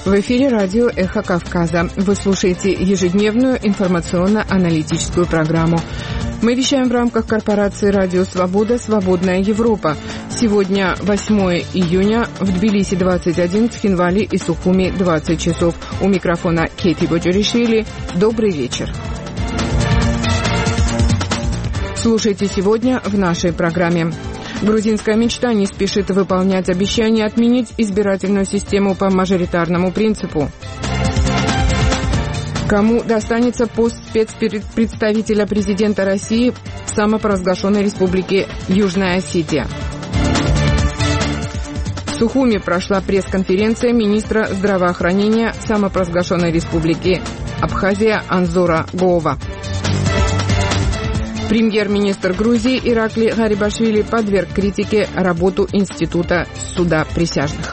В эфире радио «Эхо Кавказа». Вы слушаете ежедневную информационно-аналитическую программу. Мы вещаем в рамках корпорации «Радио Свобода. Свободная Европа». Сегодня 8 июня, в Тбилиси 21, в Цхинвале и Сухуми 20 часов. У микрофона Кейти Боджаришвили. Добрый вечер. Слушайте сегодня в нашей программе. Грузинская мечта не спешит выполнять обещание отменить избирательную систему по мажоритарному принципу. Кому достанется пост спецпредставителя президента России в самопровозглашенной республике Южная Осетия? В Сухуми прошла пресс-конференция министра здравоохранения самопровозглашенной республики Абхазия Анзора Гоова. Премьер-министр Грузии Иракли Гарибашвили подверг критике работу Института суда присяжных.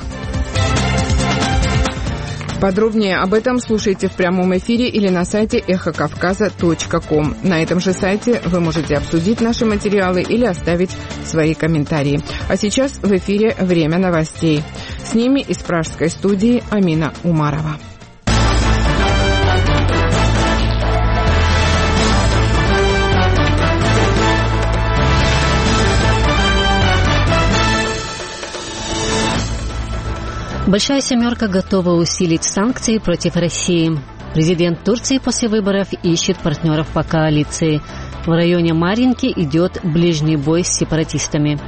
Подробнее об этом слушайте в прямом эфире или на сайте эхокавказа.ком. На этом же сайте вы можете обсудить наши материалы или оставить свои комментарии. А сейчас в эфире «Время новостей». С ними из пражской студии Амина Умарова. Большая семерка готова усилить санкции против России. Президент Турции после выборов ищет партнеров по коалиции. В районе Марьинки идет ближний бой с сепаратистами.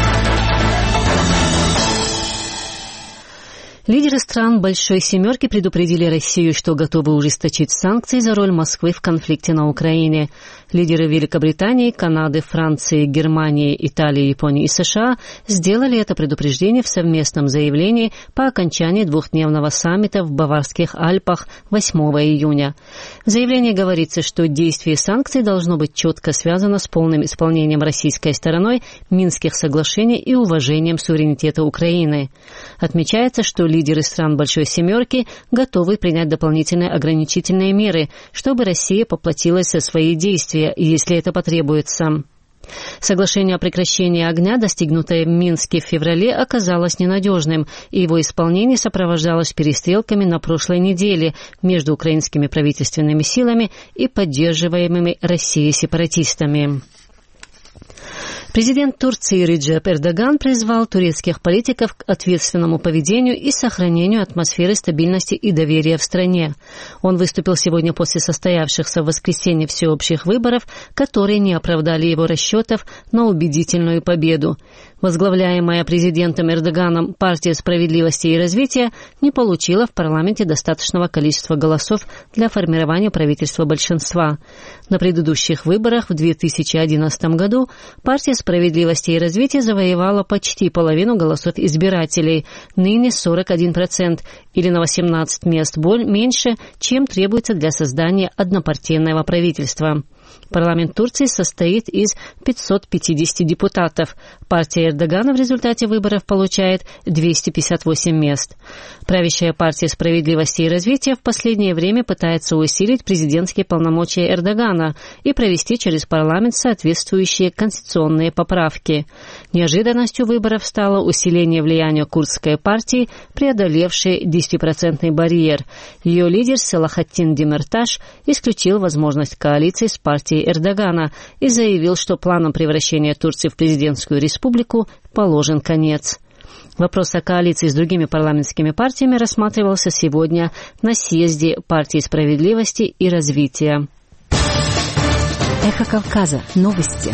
Лидеры стран Большой Семерки предупредили Россию, что готовы ужесточить санкции за роль Москвы в конфликте на Украине. Лидеры Великобритании, Канады, Франции, Германии, Италии, Японии и США сделали это предупреждение в совместном заявлении по окончании двухдневного саммита в Баварских Альпах 8 июня. В заявлении говорится, что действие санкций должно быть четко связано с полным исполнением российской стороной Минских соглашений и уважением суверенитета Украины. Отмечается, что лидеры стран Большой Семерки готовы принять дополнительные ограничительные меры, чтобы Россия поплатилась за свои действия, если это потребуется. Соглашение о прекращении огня, достигнутое в Минске в феврале, оказалось ненадежным, и его исполнение сопровождалось перестрелками на прошлой неделе между украинскими правительственными силами и поддерживаемыми Россией сепаратистами. Президент Турции Реджеп Эрдоган призвал турецких политиков к ответственному поведению и сохранению атмосферы стабильности и доверия в стране. Он выступил сегодня после состоявшихся в воскресенье всеобщих выборов, которые не оправдали его расчетов на убедительную победу. Возглавляемая президентом Эрдоганом партия справедливости и развития не получила в парламенте достаточного количества голосов для формирования правительства большинства. На предыдущих выборах в 2011 году партия справедливости и развития завоевала почти половину голосов избирателей, ныне 41%, или на 18 мест меньше, чем требуется для создания однопартийного правительства. Парламент Турции состоит из 550 депутатов. Партия Эрдогана в результате выборов получает 258 мест. Правящая партия справедливости и развития в последнее время пытается усилить президентские полномочия Эрдогана и провести через парламент соответствующие конституционные поправки. Неожиданностью выборов стало усиление влияния курдской партии, преодолевшей 10% барьер. Ее лидер Селахаттин Демирташ исключил возможность коалиции с партией Эрдогана и заявил, что планом превращения Турции в президентскую республику положен конец. Вопрос о коалиции с другими парламентскими партиями рассматривался сегодня на съезде партии справедливости и развития. Эхо Кавказа. Новости.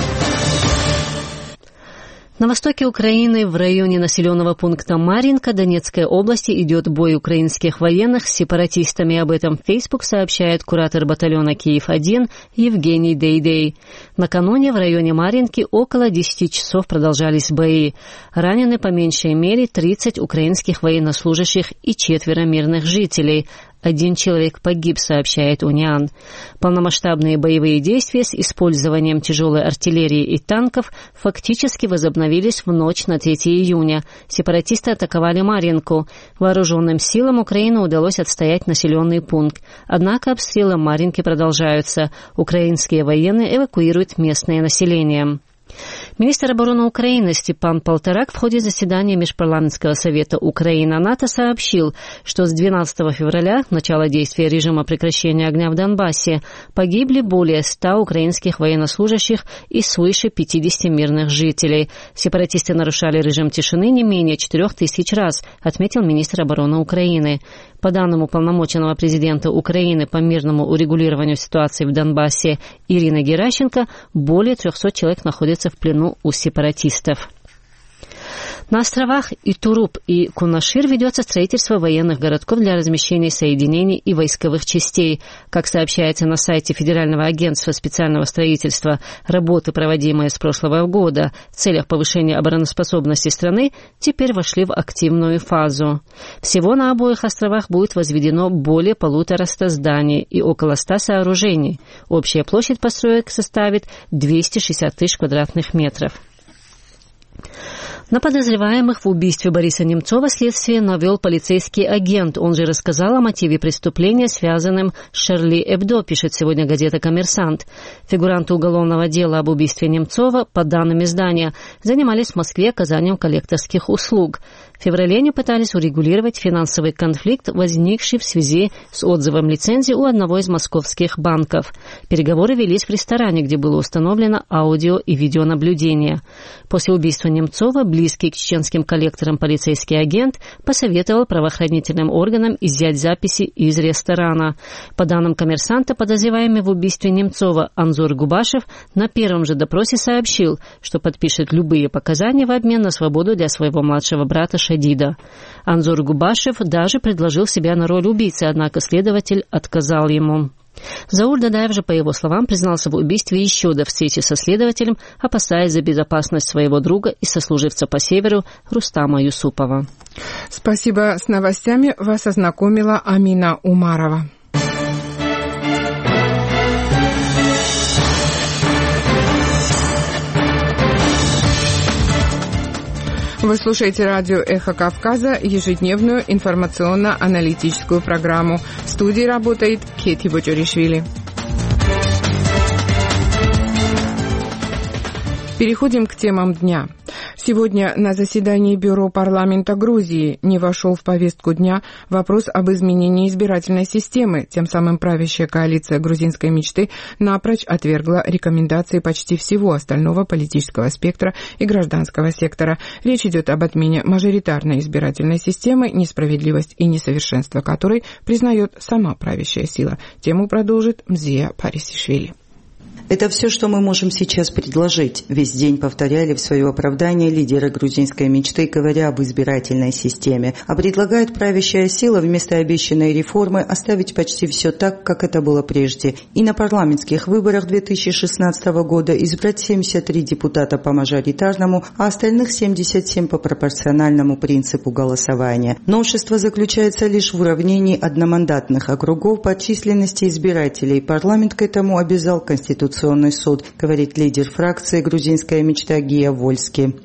На востоке Украины, в районе населенного пункта Марьинка Донецкой области, идет бой украинских военных с сепаратистами. Об этом в Facebook сообщает куратор батальона Киев-1 Евгений Дейдей. Накануне в районе Марьинки около 10 часов продолжались бои. Ранены по меньшей мере 30 украинских военнослужащих и 4 мирных жителей. 1 человек погиб, сообщает Униан. Полномасштабные боевые действия с использованием тяжелой артиллерии и танков фактически возобновились в ночь на 3 июня. Сепаратисты атаковали Марьинку. Вооруженным силам Украины удалось отстоять населенный пункт. Однако обстрелы Марьинки продолжаются. Украинские военные эвакуируют местное население. Министр обороны Украины Степан Полторак в ходе заседания Межпарламентского совета Украина-НАТО сообщил, что с 12 февраля, начала действия режима прекращения огня в Донбассе, погибли более 100 украинских военнослужащих и свыше 50 мирных жителей. Сепаратисты нарушали режим тишины не менее 4000 раз, отметил министр обороны Украины. По данным уполномоченного президента Украины по мирному урегулированию ситуации в Донбассе Ирины Геращенко, более 300 человек находятся в плену у сепаратистов. На островах Итуруп и Кунашир ведется строительство военных городков для размещения соединений и войсковых частей. Как сообщается на сайте Федерального агентства специального строительства, работы, проводимые с прошлого года в целях повышения обороноспособности страны, теперь вошли в активную фазу. Всего на обоих островах будет возведено более 150 зданий и около 100 сооружений. Общая площадь построек составит 260 тысяч квадратных метров. На подозреваемых в убийстве Бориса Немцова следствие навел полицейский агент. Он же рассказал о мотиве преступления, связанном с Шарли Эбдо, пишет сегодня газета «Коммерсант». Фигуранты уголовного дела об убийстве Немцова, по данным издания, занимались в Москве оказанием коллекторских услуг. В феврале они пытались урегулировать финансовый конфликт, возникший в связи с отзывом лицензии у одного из московских банков. Переговоры велись в ресторане, где было установлено аудио- и видеонаблюдение. После убийства Немцова близкий к чеченским коллекторам полицейский агент посоветовал правоохранительным органам изъять записи из ресторана. По данным «Коммерсанта», подозреваемый в убийстве Немцова Анзор Губашев на первом же допросе сообщил, что подпишет любые показания в обмен на свободу для своего младшего брата Шадида. Анзор Губашев даже предложил себя на роль убийцы, однако следователь отказал ему. Заур Дадаев же, по его словам, признался в убийстве еще до встречи со следователем, опасаясь за безопасность своего друга и сослуживца по северу Рустама Юсупова. Спасибо. С новостями вас ознакомила Амина Умарова. Вы слушаете радио «Эхо Кавказа», ежедневную информационно-аналитическую программу. В студии работает Кети Бочоришвили. Переходим к темам дня. Сегодня на заседании Бюро парламента Грузии не вошел в повестку дня вопрос об изменении избирательной системы. Тем самым правящая коалиция грузинской мечты напрочь отвергла рекомендации почти всего остального политического спектра и гражданского сектора. Речь идет об отмене мажоритарной избирательной системы, несправедливость и несовершенство которой признает сама правящая сила. Тему продолжит Мзия Парисишвили. Это все, что мы можем сейчас предложить. Весь день повторяли в свое оправдание лидеры грузинской мечты, говоря об избирательной системе. А предлагает правящая сила вместо обещанной реформы оставить почти все так, как это было прежде. И на парламентских выборах 2016 года избрать 73 депутата по мажоритарному, а остальных 77 по пропорциональному принципу голосования. Новшество заключается лишь в уравнении одномандатных округов по численности избирателей. Парламент к этому обязал Конституционный суд, говорит лидер фракции «Грузинская мечта» Гия Вольски.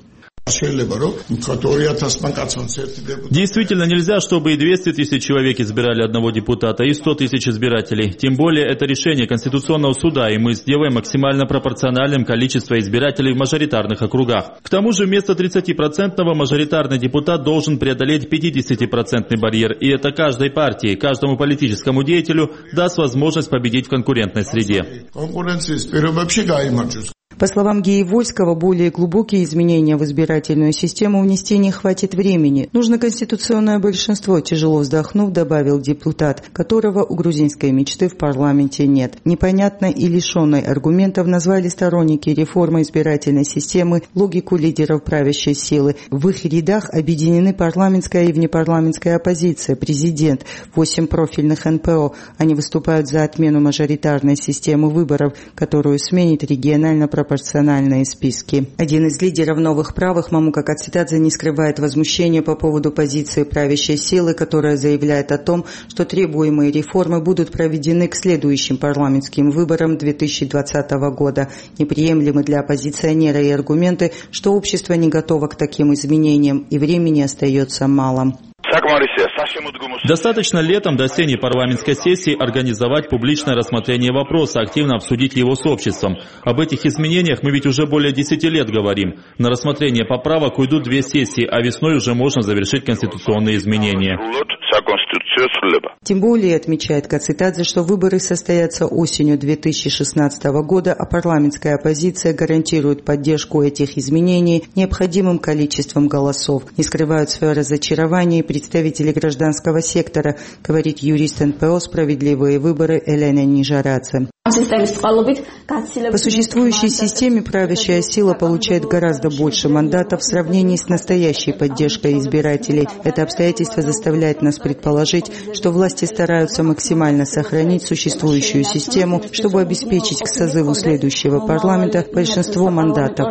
Действительно нельзя, чтобы и 200 тысяч человек избирали одного депутата, и 100 тысяч избирателей. Тем более это решение Конституционного суда, и мы сделаем максимально пропорциональным количество избирателей в мажоритарных округах. К тому же вместо 30-процентного мажоритарный депутат должен преодолеть 50-процентный барьер, и это каждой партии, каждому политическому деятелю даст возможность победить в конкурентной среде. По словам Геи Вольского, более глубокие изменения в избирательную систему внести не хватит времени. Нужно конституционное большинство, тяжело вздохнув, добавил депутат, которого у грузинской мечты в парламенте нет. Непонятной и лишенной аргументов назвали сторонники реформы избирательной системы логику лидеров правящей силы. В их рядах объединены парламентская и внепарламентская оппозиция, президент, 8 профильных НПО. Они выступают за отмену мажоритарной системы выборов, которую сменит регионально-пропорциональные списки. Один из лидеров новых правых, Мамука Кацитадзе, не скрывает возмущения по поводу позиции правящей силы, которая заявляет о том, что требуемые реформы будут проведены к следующим парламентским выборам 2020 года. Неприемлемы для оппозиционера и аргументы, что общество не готово к таким изменениям и времени остается мало. Достаточно летом до осенней парламентской сессии организовать публичное рассмотрение вопроса, активно обсудить его с обществом. Об этих изменениях мы ведь уже более 10 лет говорим. На рассмотрение поправок уйдут 2 сессии, а весной уже можно завершить конституционные изменения. Тем более, отмечает Кацитадзе, что выборы состоятся осенью 2016 года, а парламентская оппозиция гарантирует поддержку этих изменений необходимым количеством голосов. Не скрывают свое разочарование представители гражданского сектора, говорит юрист НПО «Справедливые выборы» Елена Нижарадзе. По существующей системе правящая сила получает гораздо больше мандатов в сравнении с настоящей поддержкой избирателей. Это обстоятельство заставляет нас предположить, что власти стараются максимально сохранить существующую систему, чтобы обеспечить к созыву следующего парламента большинство мандатов.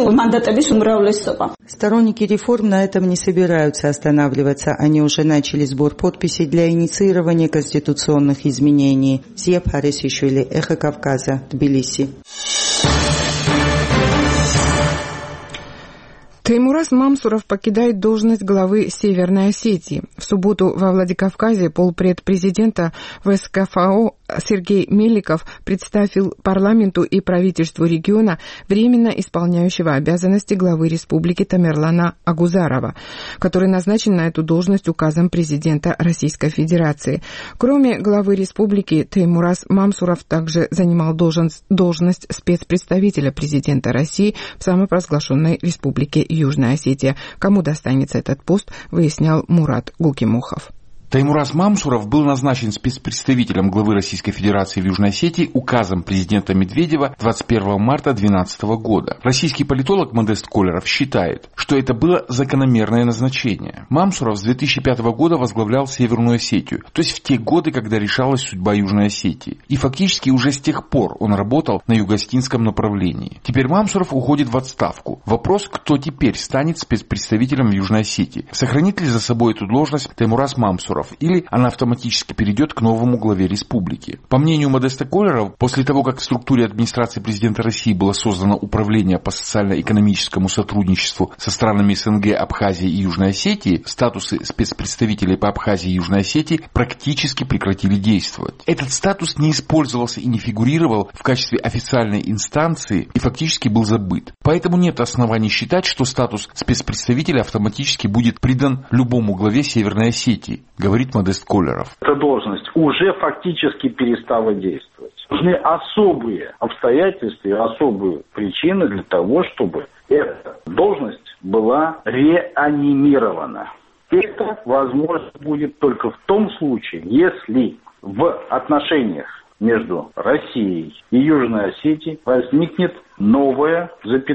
Сторонники реформ на этом не собираются останавливаться. Они уже начали сбор подписей для инициирования конституционных изменений. Зия Парисишвили, Эхо Кавказа, Тбилиси. Теймураз Мамсуров покидает должность главы Северной Осетии. В субботу во Владикавказе полпред президента ВСКФАО Сергей Меликов представил парламенту и правительству региона временно исполняющего обязанности главы республики Тамерлана Агузарова, который назначен на эту должность указом президента Российской Федерации. Кроме главы республики, Теймураз Мамсуров также занимал должность спецпредставителя президента России в самопровозглашенной республике Южная Осетия. Кому достанется этот пост, выяснял Мурат Гукимухов. Теймураз Мамсуров был назначен спецпредставителем главы Российской Федерации в Южной Осетии указом президента Медведева 21 марта 2012 года. Российский политолог Модест Колеров считает, что это было закономерное назначение. Мамсуров с 2005 года возглавлял Северную Осетию, то есть в те годы, когда решалась судьба Южной Осетии. И фактически уже с тех пор он работал на юго-осетинском направлении. Теперь Мамсуров уходит в отставку. Вопрос, кто теперь станет спецпредставителем в Южной Осетии. Сохранит ли за собой эту должность Теймураз Мамсуров? Или она автоматически перейдет к новому главе республики. По мнению Модеста Колерова, после того, как в структуре администрации президента России было создано управление по социально-экономическому сотрудничеству со странами СНГ, Абхазии и Южной Осетии, статусы спецпредставителей по Абхазии и Южной Осетии практически прекратили действовать. Этот статус не использовался и не фигурировал в качестве официальной инстанции и фактически был забыт. Поэтому нет оснований считать, что статус спецпредставителя автоматически будет придан любому главе Северной Осетии, говорит Модест Колеров. Эта должность уже фактически перестала действовать. Нужны особые обстоятельства и особые причины для того, чтобы эта должность была реанимирована. Это возможно будет только в том случае, если в отношениях между Россией и Южной Осетией возникнет новая,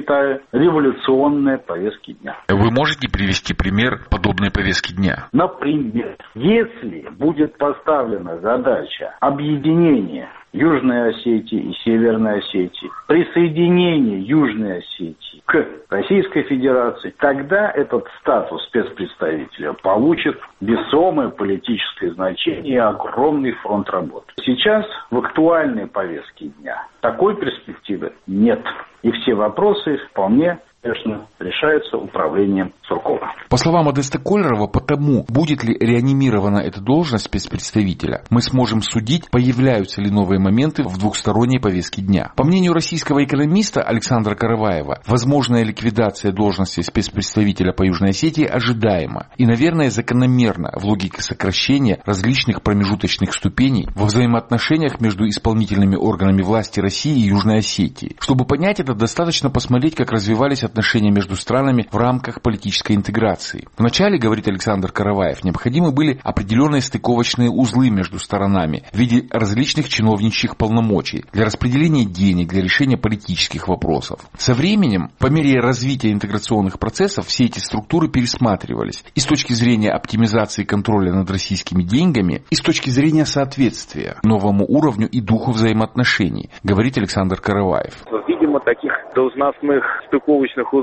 революционная повестка дня. Вы можете привести пример подобной повестки дня? Например, если будет поставлена задача объединения Южной Осетии и Северной Осетии, присоединения Южной Осетии к Российской Федерации, тогда этот статус спецпредставителя получит весомое политическое значение и огромный фронт работы. Сейчас в актуальной повестке дня такой перспективы нет. И все вопросы вполне, конечно, решаются управлением Суркова. По словам Модеста Колерова, потому, будет ли реанимирована эта должность спецпредставителя, мы сможем судить, появляются ли новые моменты в двухсторонней повестке дня. По мнению российского экономиста Александра Караваева, возможная ликвидация должности спецпредставителя по Южной Осетии ожидаема и, наверное, закономерна в логике сокращения различных промежуточных ступеней во взаимоотношениях между исполнительными органами власти России и Южной Осетии. Чтобы понять это, достаточно посмотреть, как развивались отношения между странами в рамках политической интеграции. Вначале, говорит Александр Караваев, необходимы были определенные стыковочные узлы между сторонами в виде различных чиновничьих полномочий для распределения денег, для решения политических вопросов. Со временем, по мере развития интеграционных процессов, все эти структуры пересматривались и с точки зрения оптимизации контроля над российскими деньгами, и с точки зрения соответствия новому уровню и духу взаимоотношений, говорит Александр Караваев. Видимо, таких должностных стыковочных узлов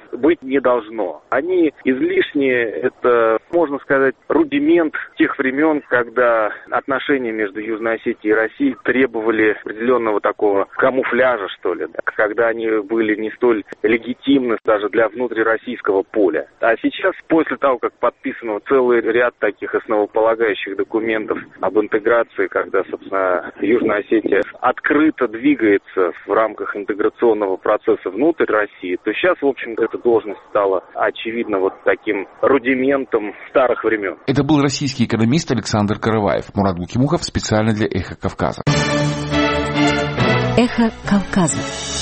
быть не должно. Они излишние, это, можно сказать, рудимент тех времен, когда отношения между Южной Осетией и Россией требовали определенного такого камуфляжа, что ли, да, когда они были не столь легитимны даже для внутрироссийского поля. А сейчас, после того, как подписано целый ряд таких основополагающих документов об интеграции, когда, собственно, Южная Осетия открыто двигается в рамках интеграционного процесса внутрь России, то сейчас, в общем-то, эта должность стала, очевидно, вот таким рудиментом старых времен. Это был российский экономист Александр Караваев. Мурат Гукимухов специально для «Эхо Кавказа». «Эхо Кавказа».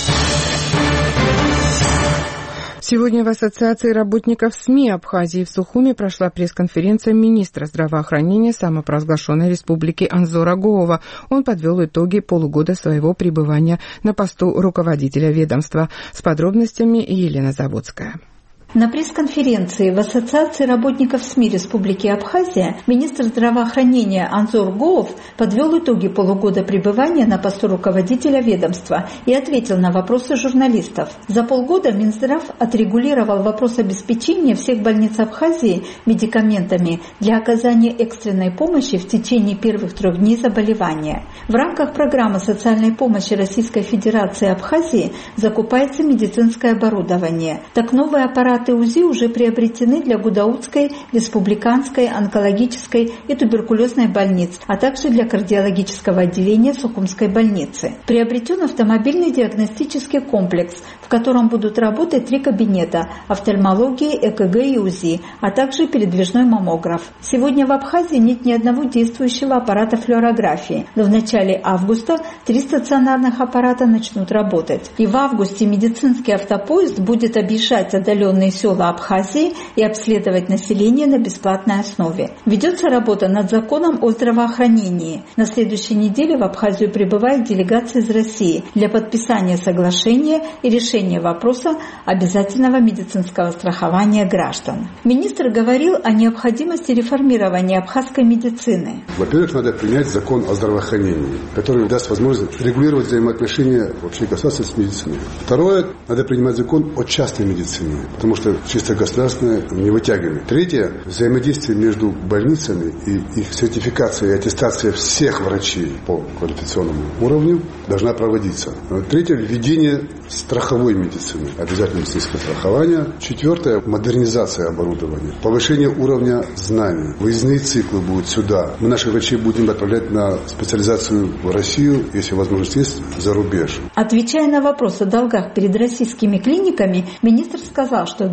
Сегодня в Ассоциации работников СМИ Абхазии в Сухуме прошла пресс-конференция министра здравоохранения самопровозглашенной республики Анзора Гоова. Он подвел итоги полугода своего пребывания на посту руководителя ведомства. С подробностями Елена Заводская. На пресс-конференции в Ассоциации работников СМИ Республики Абхазия министр здравоохранения Анзор Гоов подвел итоги полугода пребывания на посту руководителя ведомства и ответил на вопросы журналистов. За полгода Минздрав отрегулировал вопрос обеспечения всех больниц Абхазии медикаментами для оказания экстренной помощи в течение первых 3 дней заболевания. В рамках программы социальной помощи Российской Федерации Абхазии закупается медицинское оборудование. Так новые аппараты УЗИ уже приобретены для Гудаутской, Республиканской, онкологической и туберкулезной больниц, а также для кардиологического отделения Сухумской больницы. Приобретен автомобильный диагностический комплекс, в котором будут работать 3 кабинета – офтальмологии, ЭКГ и УЗИ, а также передвижной маммограф. Сегодня в Абхазии нет ни одного действующего аппарата флюорографии, но в начале августа 3 стационарных аппарата начнут работать. И в августе медицинский автопоезд будет объезжать отдаленные села Абхазии и обследовать население на бесплатной основе. Ведется работа над законом о здравоохранении. На следующей неделе в Абхазию прибывает делегация из России для подписания соглашения и решения вопроса обязательного медицинского страхования граждан. Министр говорил о необходимости реформирования абхазской медицины. Во-первых, надо принять закон о здравоохранении, который даст возможность регулировать взаимоотношения вообще государства с медициной. Второе, надо принимать закон о частной медицине, потому что чисто государственное не вытягиваем. Третье, взаимодействие между больницами и их сертификация и аттестация всех врачей по квалификационному уровню должна проводиться. Третье, введение страховой медицины, обязательно медицинское страхование. Четвертое, модернизация оборудования, повышение уровня знаний. Выездные циклы будут сюда. Мы наших врачей будем отправлять на специализацию в Россию, если возможность есть, за рубеж. Отвечая на вопрос о долгах перед российскими клиниками, министр сказал, что в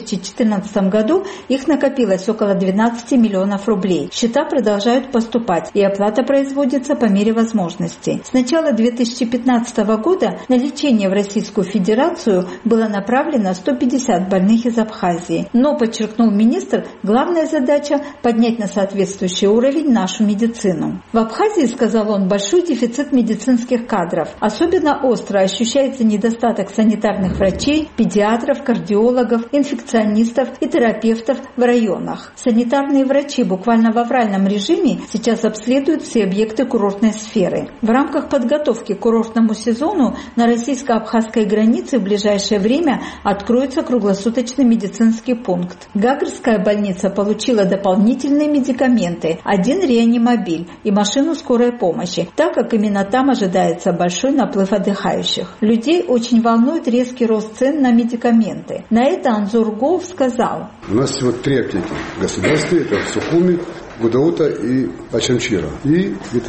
2014 году их накопилось около 12 миллионов рублей. Счета продолжают поступать, и оплата производится по мере возможности. С начала 2015 года на лечение в Российскую Федерацию было направлено 150 больных из Абхазии. Но, подчеркнул министр, главная задача – поднять на соответствующий уровень нашу медицину. В Абхазии, сказал он, большой дефицит медицинских кадров. Особенно остро ощущается недостаток санитарных врачей, педиатров, кардиологов, инфекционистов и терапевтов в районах. Санитарные врачи буквально в авральном режиме сейчас обследуют все объекты курортной сферы. В рамках подготовки к курортному сезону на российско-абхазской границе в ближайшее время откроется круглосуточный медицинский пункт. Гагрская больница получила дополнительные медикаменты, 1 реанимобиль и машину скорой помощи, так как именно там ожидается большой наплыв отдыхающих. Людей очень волнует резкий рост цен на медикаменты. На это Анзор Гоов сказал: у нас всего 3 аптеки государственные, это в Сухуми, Гудаута и Ачамчира. И где-то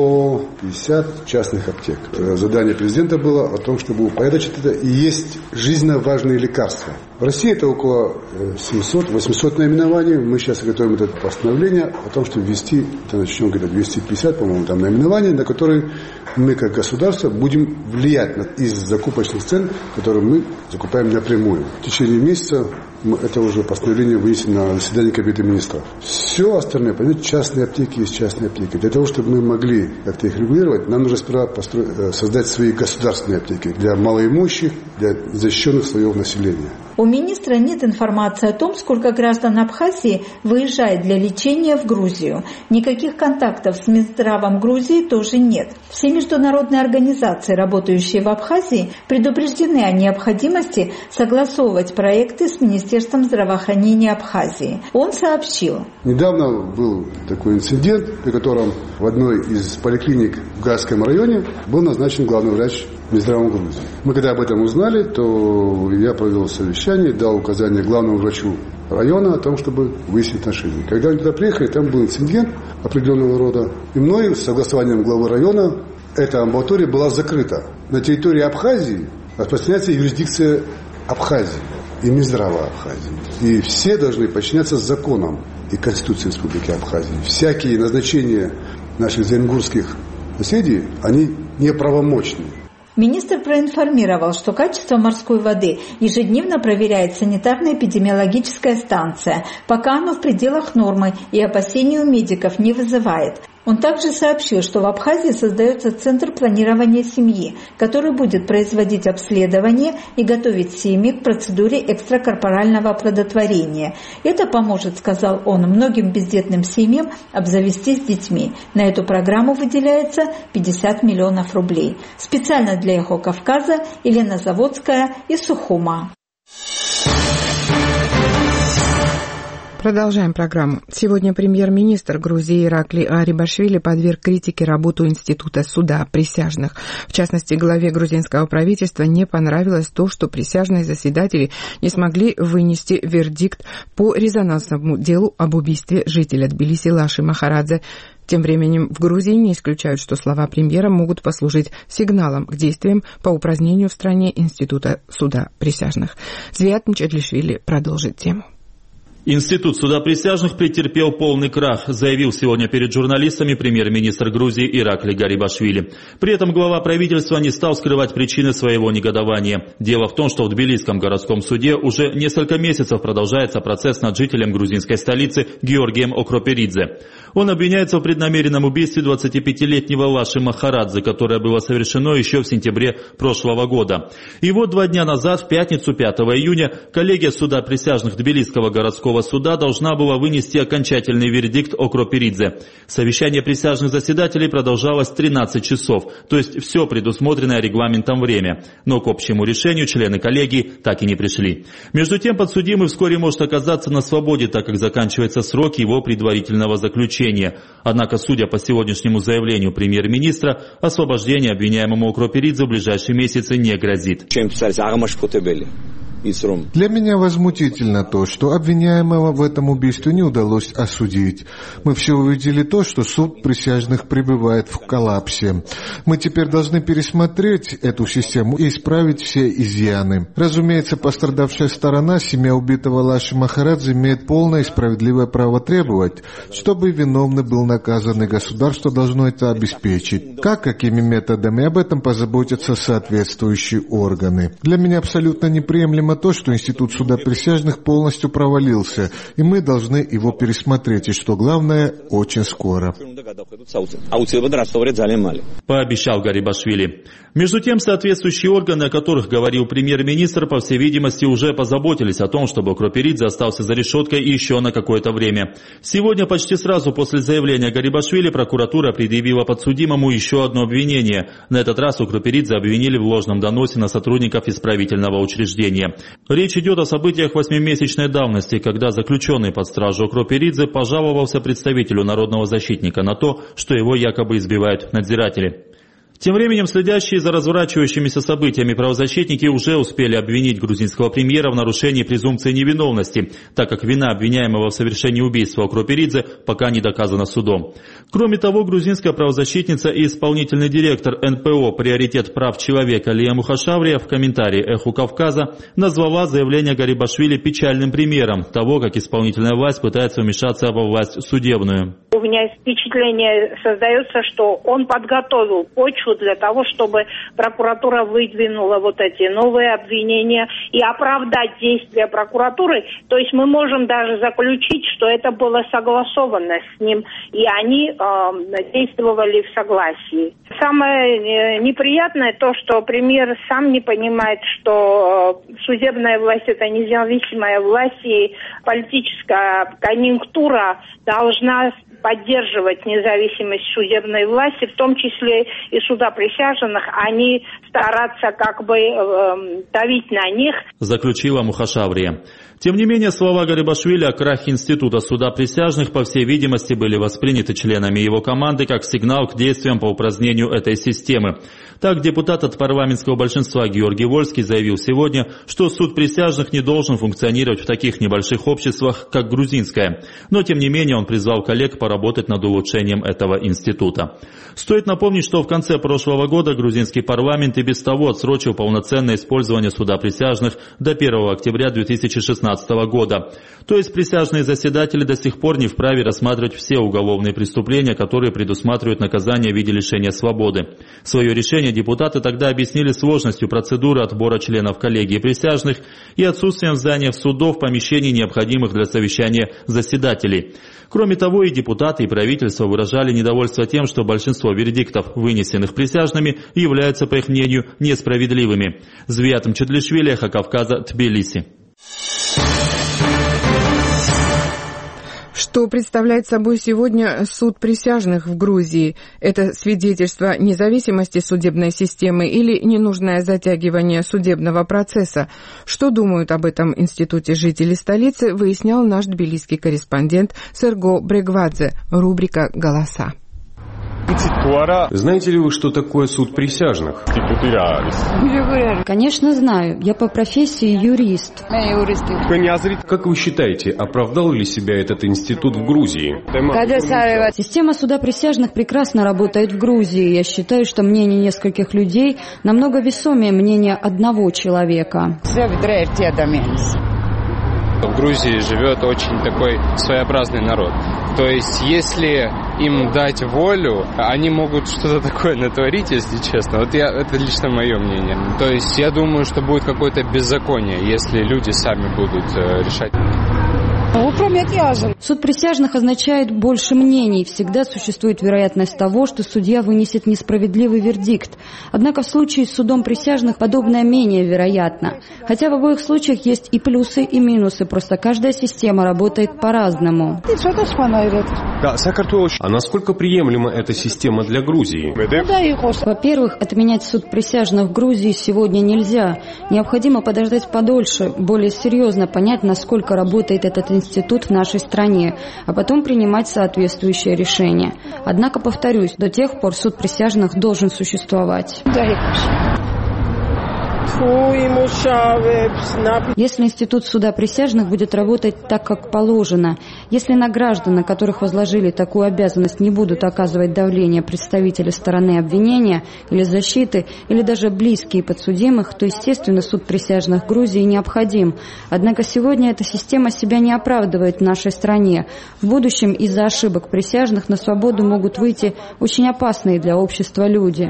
150 частных аптек. Задание президента было о том, чтобы упорядочить это. И есть жизненно важные лекарства. В России это около 700-800 наименований. Мы сейчас готовим это постановление о том, чтобы ввести, это начнем где-то 250, по-моему, там наименований, на которые мы как государство будем влиять из закупочных цен, которые мы закупаем напрямую. В течение месяца это уже постановление вынесено на заседание Кабинета министров. Все остальное, понимаете, частные аптеки есть частные аптеки. Для того, чтобы мы могли как-то их регулировать, нам нужно сперва создать свои государственные аптеки для малоимущих, для защищенных слоев населения. У министра нет информации о том, сколько граждан Абхазии выезжает для лечения в Грузию. Никаких контактов с Минздравом Грузии тоже нет. Все международные организации, работающие в Абхазии, предупреждены о необходимости согласовывать проекты с Министерством здравоохранения Абхазии. Он сообщил. Недавно был такой инцидент, при котором в одной из поликлиник в Гасском районе был назначен главный врач Минздрава Грузии. Мы когда об этом узнали, то я провел совещание, дал указание главному врачу района о том, чтобы выяснить отношения. Когда они туда приехали, там был инцидент определенного рода. И мной, с согласованием главы района, эта амбулатория была закрыта. На территории Абхазии распространяется юрисдикция Абхазии и Минздрава Абхазии. И все должны подчиняться законам и Конституции Республики Абхазии. Всякие назначения наших земгурских соседей, они неправомочны. Министр проинформировал, что качество морской воды ежедневно проверяет санитарно-эпидемиологическая станция, пока оно в пределах нормы и опасений у медиков не вызывает. Он также сообщил, что в Абхазии создается Центр планирования семьи, который будет производить обследование и готовить семьи к процедуре экстракорпорального оплодотворения. Это поможет, сказал он, многим бездетным семьям обзавестись детьми. На эту программу выделяется 50 миллионов рублей. Специально для «Эхо Кавказа» Елена Заводская из Сухума. Продолжаем программу. Сегодня премьер-министр Грузии Иракли Гарибашвили подверг критике работу Института суда присяжных. В частности, главе грузинского правительства не понравилось то, что присяжные заседатели не смогли вынести вердикт по резонансному делу об убийстве жителя Тбилиси Лаши Махарадзе. Тем временем в Грузии не исключают, что слова премьера могут послужить сигналом к действиям по упразднению в стране Института суда присяжных. Звиат Мчадлишвили продолжит тему. Институт суда присяжных претерпел полный крах, заявил сегодня перед журналистами премьер-министр Грузии Иракли Гарибашвили. При этом глава правительства не стал скрывать причины своего негодования. Дело в том, что в Тбилисском городском суде уже несколько месяцев продолжается процесс над жителем грузинской столицы Георгием Окроперидзе. Он обвиняется в преднамеренном убийстве 25-летнего Лаши Махарадзе, которое было совершено еще в сентябре прошлого года. И вот 2 дня назад, в пятницу 5 июня, коллегия суда присяжных Тбилисского городского суда должна была вынести окончательный вердикт Окроперидзе. Совещание присяжных заседателей продолжалось 13 часов, то есть все предусмотренное регламентом время. Но к общему решению члены коллегии так и не пришли. Между тем, подсудимый вскоре может оказаться на свободе, так как заканчивается срок его предварительного заключения. Однако, судя по сегодняшнему заявлению премьер-министра, освобождение обвиняемому Окроперидзе в ближайшие месяцы не грозит. Для меня возмутительно то, что обвиняемого в этом убийстве не удалось осудить. Мы все увидели то, что суд присяжных пребывает в коллапсе. Мы теперь должны пересмотреть эту систему и исправить все изъяны. Разумеется, пострадавшая сторона, семья убитого Лаши Махарадзе, имеет полное и справедливое право требовать, чтобы виновный был наказан, и государство должно это обеспечить. Какими методами, об этом позаботятся соответствующие органы. Для меня абсолютно неприемлемо то, что Институт суда присяжных полностью провалился, и мы должны его пересмотреть, и что главное, очень скоро. Пообещал Гарибашвили. Между тем, соответствующие органы, о которых говорил премьер-министр, по всей видимости, уже позаботились о том, чтобы Окроперидзе остался за решеткой еще на какое-то время. Сегодня, почти сразу после заявления Гарибашвили, прокуратура предъявила подсудимому еще одно обвинение. На этот раз Окроперидзе обвинили в ложном доносе на сотрудников исправительного учреждения. Речь идет о событиях 8-месячной давности, когда заключенный под стражу Окроперидзе пожаловался представителю народного защитника на то, что его якобы избивают надзиратели. Тем временем следящие за разворачивающимися событиями правозащитники уже успели обвинить грузинского премьера в нарушении презумпции невиновности, так как вина обвиняемого в совершении убийства Окроперидзе пока не доказана судом. Кроме того, грузинская правозащитница и исполнительный директор НПО «Приоритет прав человека» Лия Мухашаврия в комментарии «Эху Кавказа» назвала заявление Гарибашвили печальным примером того, как исполнительная власть пытается вмешаться во власть судебную. У меня впечатление создается, что он подготовил почву почву для того, чтобы прокуратура выдвинула вот эти новые обвинения и оправдать действия прокуратуры. То есть мы можем даже заключить, что это было согласовано с ним, и они действовали в согласии. Самое неприятное то, что премьер сам не понимает, что судебная власть – это независимая власть, и политическая конъюнктура должна поддерживать независимость судебной власти, в том числе и суда присяжных, они стараться как бы давить на них. Заключила Мухашаврия. Тем не менее, слова Гарибашвили о крахе Института суда присяжных, по всей видимости, были восприняты членами его команды как сигнал к действиям по упразднению этой системы. Так, депутат от парламентского большинства Георгий Вольский заявил сегодня, что суд присяжных не должен функционировать в таких небольших обществах, как грузинское. Но, тем не менее, он призвал коллег поработать над улучшением этого института. Стоит напомнить, что в конце прошлого года грузинский парламент и без того отсрочил полноценное использование суда присяжных до 1 октября 2016 года. То есть присяжные заседатели до сих пор не вправе рассматривать все уголовные преступления, которые предусматривают наказание в виде лишения свободы. Свое решение депутаты тогда объяснили сложностью процедуры отбора членов коллегии присяжных и отсутствием в зданиях судов помещений, необходимых для совещания заседателей. Кроме того, и депутаты, и правительство выражали недовольство тем, что большинство вердиктов, вынесенных присяжными, являются, по их мнению, несправедливыми. Звиат Мчедлишвили, Эхо Кавказа, Тбилиси. Что представляет собой сегодня суд присяжных в Грузии? Это свидетельство независимости судебной системы или ненужное затягивание судебного процесса? Что думают об этом институте жители столицы, выяснял наш тбилисский корреспондент Серго Брегвадзе. Рубрика «Голоса». Знаете ли вы, что такое суд присяжных? Конечно, знаю. Я по профессии юрист. Как вы считаете, оправдал ли себя этот институт в Грузии? Система суда присяжных прекрасно работает в Грузии. Я считаю, что мнение нескольких людей намного весомее мнения одного человека. В Грузии живет очень такой своеобразный народ. То есть, если им дать волю, они могут что-то такое натворить, если честно. Это лично мое мнение. То есть, я думаю, что будет какое-то беззаконие, если люди сами будут решать. Суд присяжных означает больше мнений. Всегда существует вероятность того, что судья вынесет несправедливый вердикт. Однако в случае с судом присяжных подобное менее вероятно. Хотя в обоих случаях есть и плюсы, и минусы. Просто каждая система работает по-разному. А насколько приемлема эта система для Грузии? Во-первых, отменять суд присяжных в Грузии сегодня нельзя. Необходимо подождать подольше, более серьезно понять, насколько работает этот институт в нашей стране, а потом принимать соответствующее решение. Однако, повторюсь, до тех пор суд присяжных должен существовать. Если институт суда присяжных будет работать так, как положено, если на граждан, на которых возложили такую обязанность, не будут оказывать давление представители стороны обвинения или защиты, или даже близкие подсудимых, то, естественно, суд присяжных в Грузии необходим. Однако сегодня эта система себя не оправдывает в нашей стране. В будущем из-за ошибок присяжных на свободу могут выйти очень опасные для общества люди.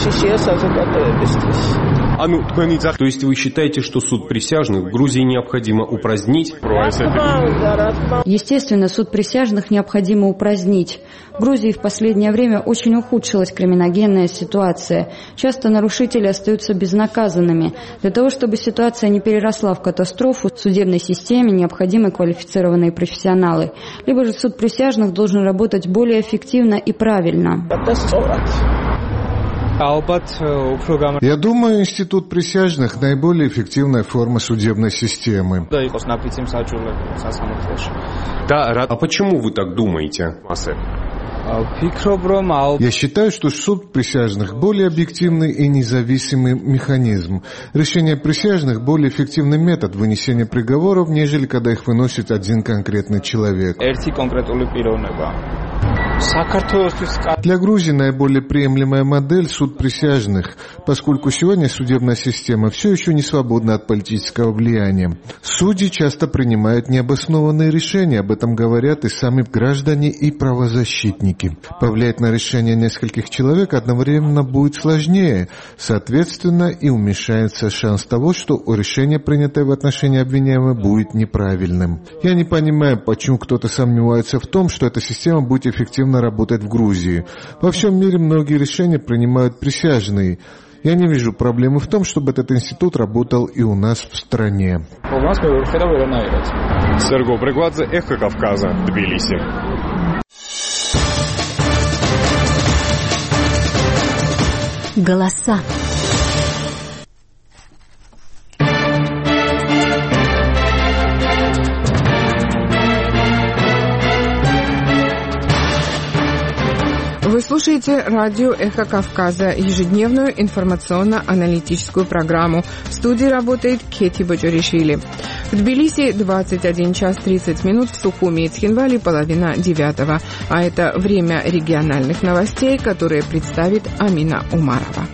То есть вы считаете, что суд присяжных в Грузии необходимо упразднить? Естественно, суд присяжных необходимо упразднить. В Грузии в последнее время очень ухудшилась криминогенная ситуация. Часто нарушители остаются безнаказанными. Для того, чтобы ситуация не переросла в катастрофу, в судебной системе необходимы квалифицированные профессионалы. Либо же суд присяжных должен работать более эффективно и правильно. Я думаю, институт присяжных – наиболее эффективная форма судебной системы. А почему вы так думаете? Я считаю, что суд присяжных – более объективный и независимый механизм. Решение присяжных – более эффективный метод вынесения приговоров, нежели когда их выносит один конкретный человек. Для Грузии наиболее приемлемая модель – суд присяжных, поскольку сегодня судебная система все еще не свободна от политического влияния. Судьи часто принимают необоснованные решения, об этом говорят и сами граждане и правозащитники. Повлиять на решение нескольких человек одновременно будет сложнее, соответственно, и уменьшается шанс того, что решение, принятое в отношении обвиняемого, будет неправильным. Я не понимаю, почему кто-то сомневается в том, что эта система будет эффективно работать в Грузии. Во всем мире многие решения принимают присяжные. Я не вижу проблемы в том, чтобы этот институт работал и у нас в стране. Серго Бригвадзе, Эхо Кавказа, Тбилиси. Голоса. Вы слушаете радио «Эхо Кавказа», ежедневную информационно-аналитическую программу. В студии работает Кети Бочоришвили. В Тбилиси 21 час 30 минут, в Сухуми и Цхинвале 8:30. А это время региональных новостей, которые представит Амина Умарова.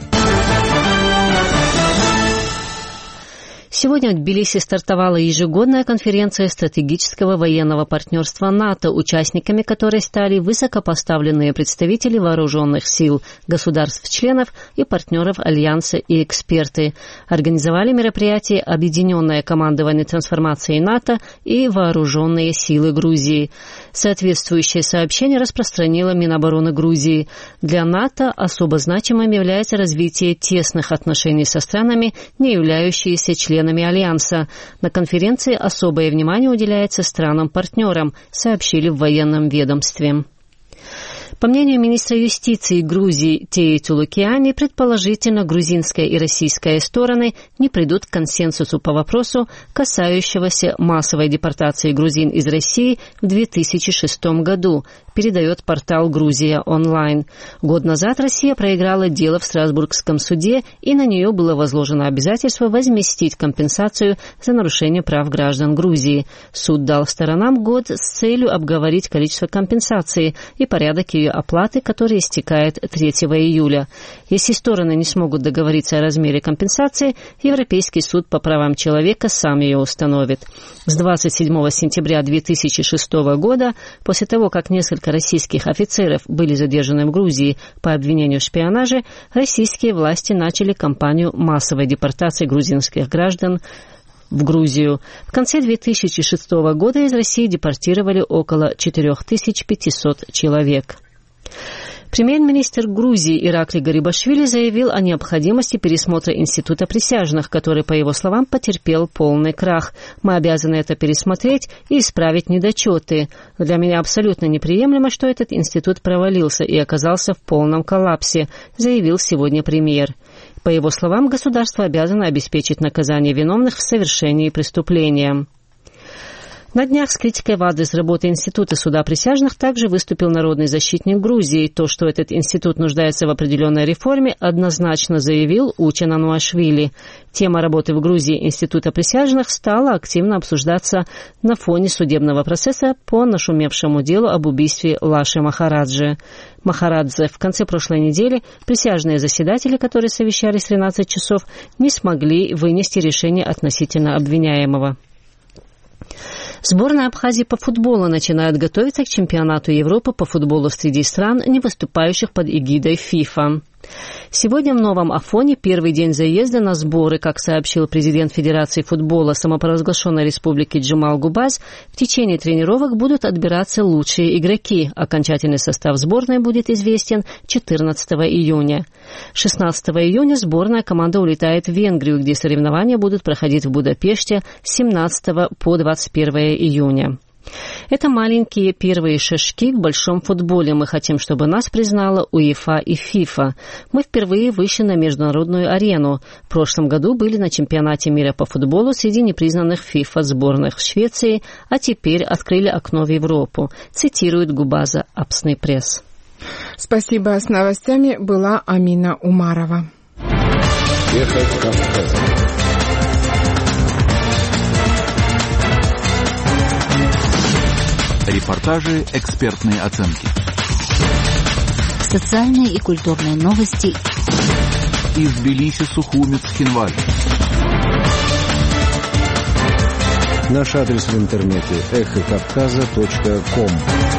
Сегодня в Тбилиси стартовала ежегодная конференция стратегического военного партнерства НАТО, участниками которой стали высокопоставленные представители вооруженных сил, государств-членов и партнеров Альянса и эксперты. Организовали мероприятие Объединенное командование трансформации НАТО и Вооруженные силы Грузии. Соответствующее сообщение распространила Минобороны Грузии. Для НАТО особо значимым является развитие тесных отношений со странами, не являющиеся членами Альянса. На конференции особое внимание уделяется странам-партнерам, сообщили в военном ведомстве. По мнению министра юстиции Грузии Теи Цулукиани, предположительно, грузинская и российская стороны не придут к консенсусу по вопросу, касающегося массовой депортации грузин из России в 2006 году, передает портал «Грузия онлайн». Год назад Россия проиграла дело в Страсбургском суде, и на нее было возложено обязательство возместить компенсацию за нарушение прав граждан Грузии. Суд дал сторонам год с целью обговорить количество компенсации и порядок ее оплаты, который истекает 3 июля. Если стороны не смогут договориться о размере компенсации, Европейский суд по правам человека сам ее установит. С 27 сентября 2006 года, после того, как несколько российских офицеров были задержаны в Грузии по обвинению в шпионаже, российские власти начали кампанию массовой депортации грузинских граждан в Грузию. В конце 2006 года из России депортировали около 4500 человек. Премьер-министр Грузии Иракли Гарибашвили заявил о необходимости пересмотра института присяжных, который, по его словам, потерпел полный крах. «Мы обязаны это пересмотреть и исправить недочеты. Для меня абсолютно неприемлемо, что этот институт провалился и оказался в полном коллапсе», заявил сегодня премьер. По его словам, государство обязано обеспечить наказание виновных в совершении преступления. На днях с критикой в адрес работы Института суда присяжных также выступил народный защитник Грузии. То, что этот институт нуждается в определенной реформе, однозначно заявил Учен Ануашвили. Тема работы в Грузии Института присяжных стала активно обсуждаться на фоне судебного процесса по нашумевшему делу об убийстве Лаши Махарадзе. В конце прошлой недели присяжные заседатели, которые совещались 13 часов, не смогли вынести решение относительно обвиняемого. Сборная Абхазии по футболу начинает готовиться к чемпионату Европы по футболу среди стран, не выступающих под эгидой ФИФА. Сегодня в Новом Афоне первый день заезда на сборы, как сообщил президент Федерации футбола самопровозглашенной республики Джамал Губаз. В течение тренировок будут отбираться лучшие игроки. Окончательный состав сборной будет известен 14 июня. 16 июня сборная команда улетает в Венгрию, где соревнования будут проходить в Будапеште с 17 по 21 июня. Это маленькие первые шажки в большом футболе. Мы хотим, чтобы нас признала УЕФА и ФИФА. Мы впервые вышли на международную арену. В прошлом году были на чемпионате мира по футболу среди непризнанных ФИФА сборных в Швеции, а теперь открыли окно в Европу, цитирует Губаза Апсный пресс. Спасибо. С новостями была Амина Умарова. Репортажи, экспертные оценки. Социальные и культурные новости. Из Тбилиси, Сухуми, Цхинваль. Наш адрес в интернете эхокавказа.ком.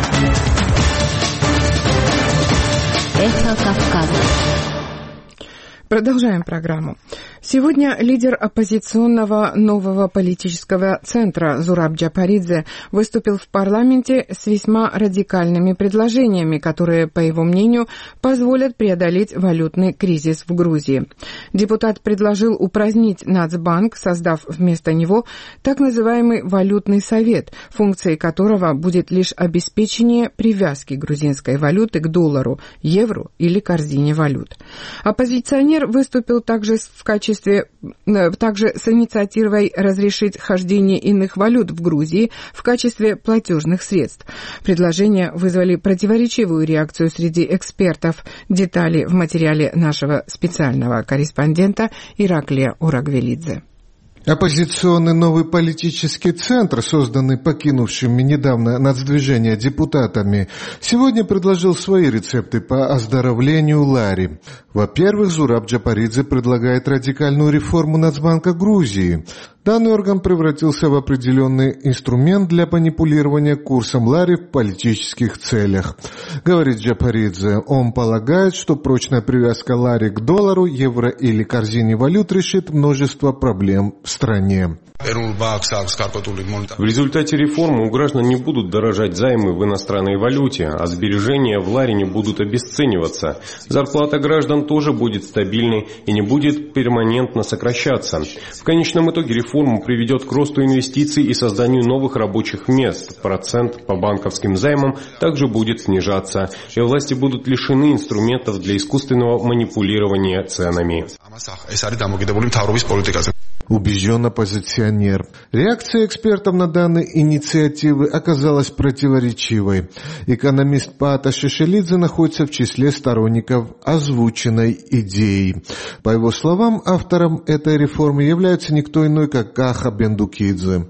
Эхо Кавказа. Продолжаем программу. Сегодня лидер оппозиционного нового политического центра Зураб Джапаридзе выступил в парламенте с весьма радикальными предложениями, которые, по его мнению, позволят преодолеть валютный кризис в Грузии. Депутат предложил упразднить Нацбанк, создав вместо него так называемый валютный совет, функцией которого будет лишь обеспечение привязки грузинской валюты к доллару, евро или корзине валют. Оппозиционер выступил также с инициативой разрешить хождение иных валют в Грузии в качестве платежных средств. Предложения вызвали противоречивую реакцию среди экспертов. Детали в материале нашего специального корреспондента Ираклия Урагвелидзе. Оппозиционный новый политический центр, созданный покинувшими недавно нацдвижение депутатами, сегодня предложил свои рецепты по оздоровлению лари. Во-первых, Зураб Джапаридзе предлагает радикальную реформу Нацбанка Грузии. Данный орган превратился в определенный инструмент для манипулирования курсом лари в политических целях. Говорит Джапаридзе, он полагает, что прочная привязка лари к доллару, евро или корзине валют решит множество проблем в стране. В результате реформы у граждан не будут дорожать займы в иностранной валюте, а сбережения в ларе не будут обесцениваться. Зарплата граждан тоже будет стабильной и не будет перманентно сокращаться. В конечном итоге реформа приведет к росту инвестиций и созданию новых рабочих мест. Процент по банковским займам также будет снижаться, и власти будут лишены инструментов для искусственного манипулирования ценами. Убежден оппозиционер. Реакция экспертов на данные инициативы оказалась противоречивой. Экономист Паата Шешелидзе находится в числе сторонников озвученной идеи. По его словам, автором этой реформы является никто иной, как Каха Бендукидзе.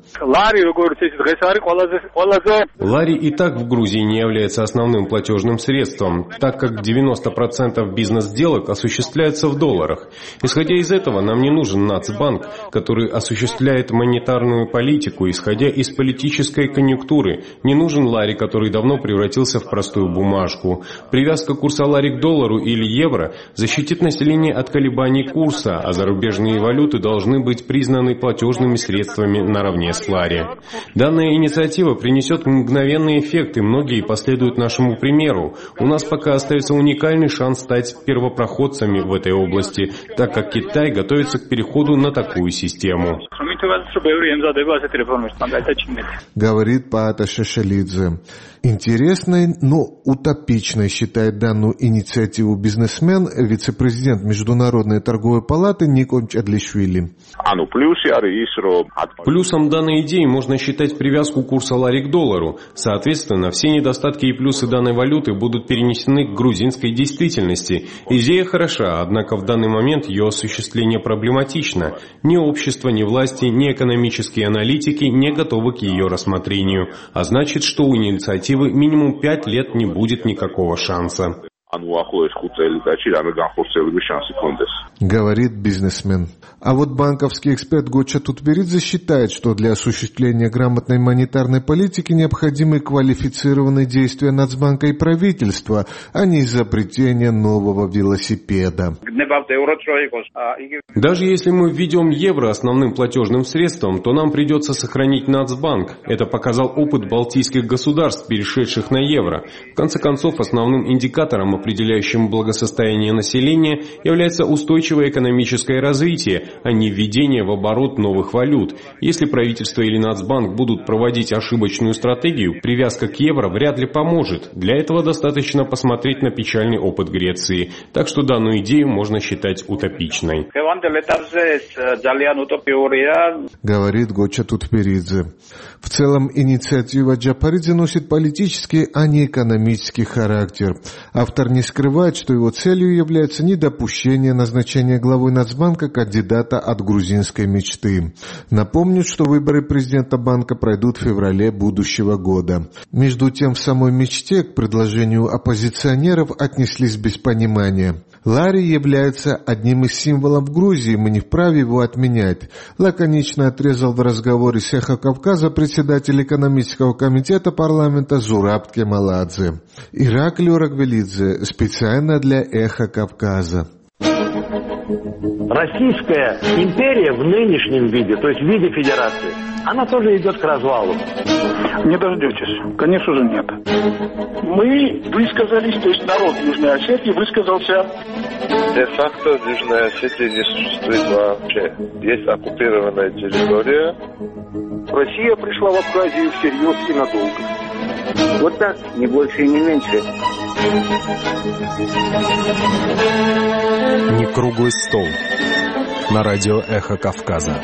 Лари и так в Грузии не является основным платежным средством, так как 90% бизнес-сделок осуществляется в долларах. Исходя из этого, нам не нужен Нацбанк, который осуществляет монетарную политику, исходя из политической конъюнктуры. Не нужен лари, который давно превратился в простую бумажку. Привязка курса лари к доллару или евро защитит население от колебаний курса, а зарубежные валюты должны быть признаны платежными средствами наравне с лари. Данная инициатива принесет мгновенный эффект, и многие последуют нашему примеру. У нас пока остается уникальный шанс стать первопроходцами в этой области, так как Китай готовится к переходу на такую систему. Говорит Паата Шешелидзе. Интересной, но утопичной считает данную инициативу бизнесмен, вице-президент Международной торговой палаты Никон Чадлишвили. Плюсом данной идеи можно считать привязку курса лари к доллару. Соответственно, все недостатки и плюсы данной валюты будут перенесены к грузинской действительности. Идея хороша, однако в данный момент ее осуществление проблематично. Ни общество, ни власти, ни экономические аналитики не готовы к ее рассмотрению. А значит, что у инициативы минимум 5 лет не будет никакого шанса. Говорит бизнесмен. А вот банковский эксперт Гоча Тутберидзе считает, что для осуществления грамотной монетарной политики необходимы квалифицированные действия Нацбанка и правительства, а не изобретение нового велосипеда. Даже если мы введем евро основным платежным средством, то нам придется сохранить Нацбанк. Это показал опыт балтийских государств, перешедших на евро. В конце концов, основным индикатором, определяющим благосостояние населения, является устойчивое экономическое развитие, а не введение в оборот новых валют. Если правительство или Нацбанк будут проводить ошибочную стратегию, привязка к евро вряд ли поможет. Для этого достаточно посмотреть на печальный опыт Греции. Так что данную идею можно считать утопичной. Говорит Гоча Тутберидзе. В целом, инициатива Джапаридзе носит политический, а не экономический характер. Автор не скрывает, что его целью является недопущение назначения назначения главы Нацбанка кандидата от грузинской мечты. Напомню, что выборы президента банка пройдут в феврале будущего года. Между тем, в самой мечте к предложению оппозиционеров отнеслись без понимания. Лари является одним из символов Грузии, мы не вправе его отменять, лаконично отрезал в разговоре с «Эхо Кавказа» председатель экономического комитета парламента Зураб Кемаладзе. Ираклий Рагвелидзе, специально для «Эхо Кавказа». Российская империя в нынешнем виде, то есть в виде федерации, она тоже идет к развалу. Не дождетесь. Конечно же, нет. Мы высказались, то есть народ Южной Осетии высказался. Де-факто в Южной Осетии не существует вообще. Есть оккупированная территория. Россия пришла в Абхазию всерьез и надолго. Вот так, не больше и не меньше. Не круглый стол. На радио «Эхо Кавказа».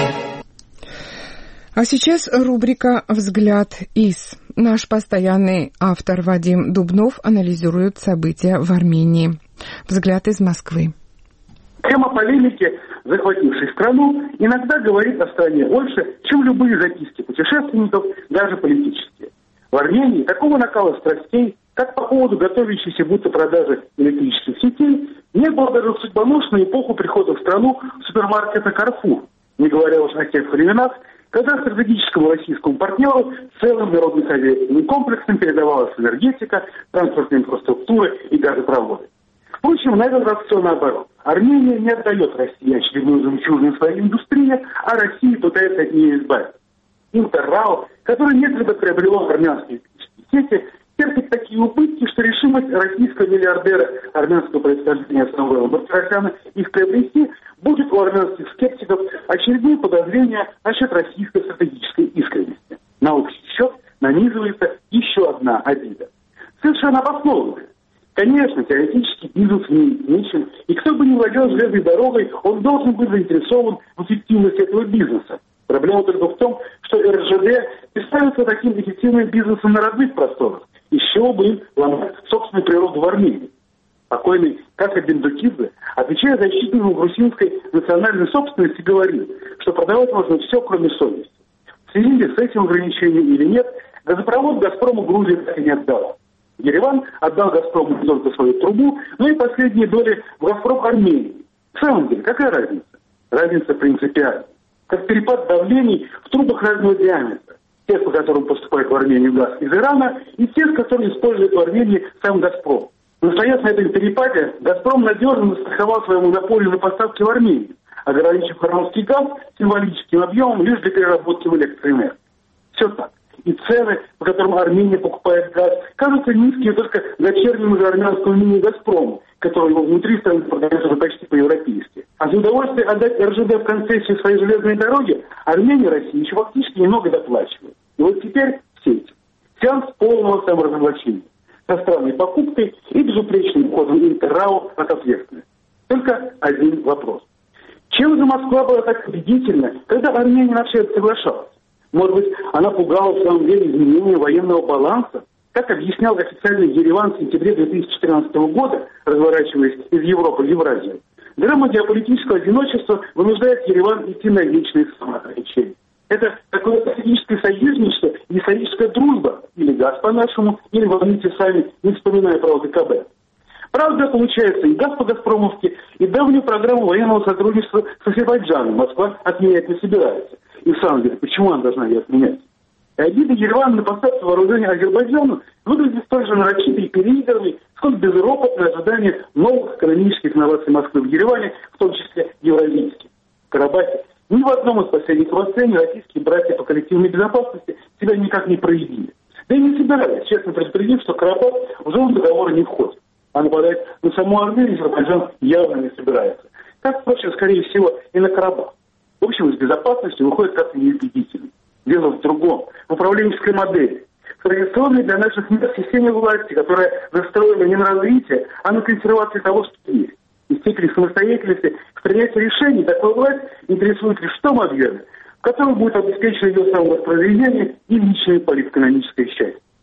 А сейчас рубрика «Взгляд из». Наш постоянный автор Вадим Дубнов анализирует события в Армении. Взгляд из Москвы. Тема полемики, захватившей страну, иногда говорит о стране больше, чем любые записки путешественников, даже политические. В Армении такого накала страстей, как по поводу готовящейся будто продажи электрических сетей, не было даже в судьбоносную эпоху прихода в страну супермаркета «Карфур», не говоря уж о тех временах, когда стратегическому российскому партнеру целым народно-хозяйственным комплексом передавалась энергетика, транспортная инфраструктура и газопроводы. Впрочем, на этот раз все наоборот. Армения не отдает России очередную жемчужину своей индустрии, а Россия пытается от нее избавиться. Интеррао, который некогда приобрело армянские сети, терпит такие убытки, что решимость российского миллиардера армянского происхождения Самвела Бартаросяна их приобрести будет у армянских скептиков очередное подозрение насчет российской стратегической искренности. На общий счет нанизывается еще одна обида. Совершенно обоснованная. Конечно, теоретически бизнес не нечем, и кто бы ни владел железной дорогой, он должен быть заинтересован в эффективности этого бизнеса. Проблема только в том, что РЖД представится таким эффективным бизнесом на родных просторах, из чего бы им ломать собственную природу в Армении. Покойный Кака Бендукидзе, отвечая защитнику грузинской национальной собственности, говорил, что продавать можно все, кроме совести. В связи с этим ограничением или нет, газопровод «Газпрому» Грузия так и не отдала. Ереван отдал «Газпрому» не только свою трубу, но и последние доли в «Газпром» Армении. В самом деле, какая разница? Разница принципиальная. Как перепад давлений в трубах разного диаметра. Тех, по которым поступает в Армению газ из Ирана, и тех, которые использует в Армении сам «Газпром». Настояв на этом перепаде, «Газпром» надежно застраховал свою монополию на поставки в Армению, ограничив армянский газ символическим объемом лишь для переработки в электроэнергию. Все так. И цены, по которым Армения покупает газ, кажутся низкие только дочернему же армянскому мини-«Газпрому», который его внутри страны продается уже почти по-европейски. А за удовольствие отдать РЖД в концессию своей железной дороги Армения России еще фактически немного доплачивает. И вот теперь все эти. Сеанс полного саморазоблачения. Со странной покупкой и безупречным уходом Интеррао от ответственности. Только один вопрос. Чем же Москва была так убедительна, когда Армения на все это соглашалась? Может быть, она пугала в самом деле изменения военного баланса? Как объяснял официальный Ереван в сентябре 2014 года, разворачиваясь из Европы в Евразию, драма геополитического одиночества вынуждает Ереван идти на вечные самоотречения. Это такое стратегическое союзничество и историческая дружба, или газ по-нашему, или возьмите сами, не вспоминая про ОДКБ. Правда, получается, и газ по-газпромовски, и давнюю программу военного сотрудничества с Азербайджаном Москва отменять не собирается. И в самом деле, почему она должна ее отменять? И обида Еревана на поставку вооружения Азербайджану выглядит столь же нарочитой и переигранной, сколько безропотное ожидание новых экономических инноваций Москвы в Ереване, в том числе евразийских. В Карабахе ни в одном из последних обострении российские братья по коллективной безопасности себя никак не проявили. Да и не собирались, честно предупредив, что Карабах в зону договора не входит. А нападать на саму Армению Азербайджан явно не собирается. Как, впрочем, скорее всего, и на Карабах. В общем, из безопасности выходит как-то неубедительно. Дело в другом, в управленческой модели. В традиционной для наших мест системе власти, которая застроена не на развитие, а на консервации того, что есть. И степень самостоятельности в принятии решений такой власть интересует лишь в том объеме, в котором будет обеспечено ее самовоспроизведение и личное политэкономическое счастье.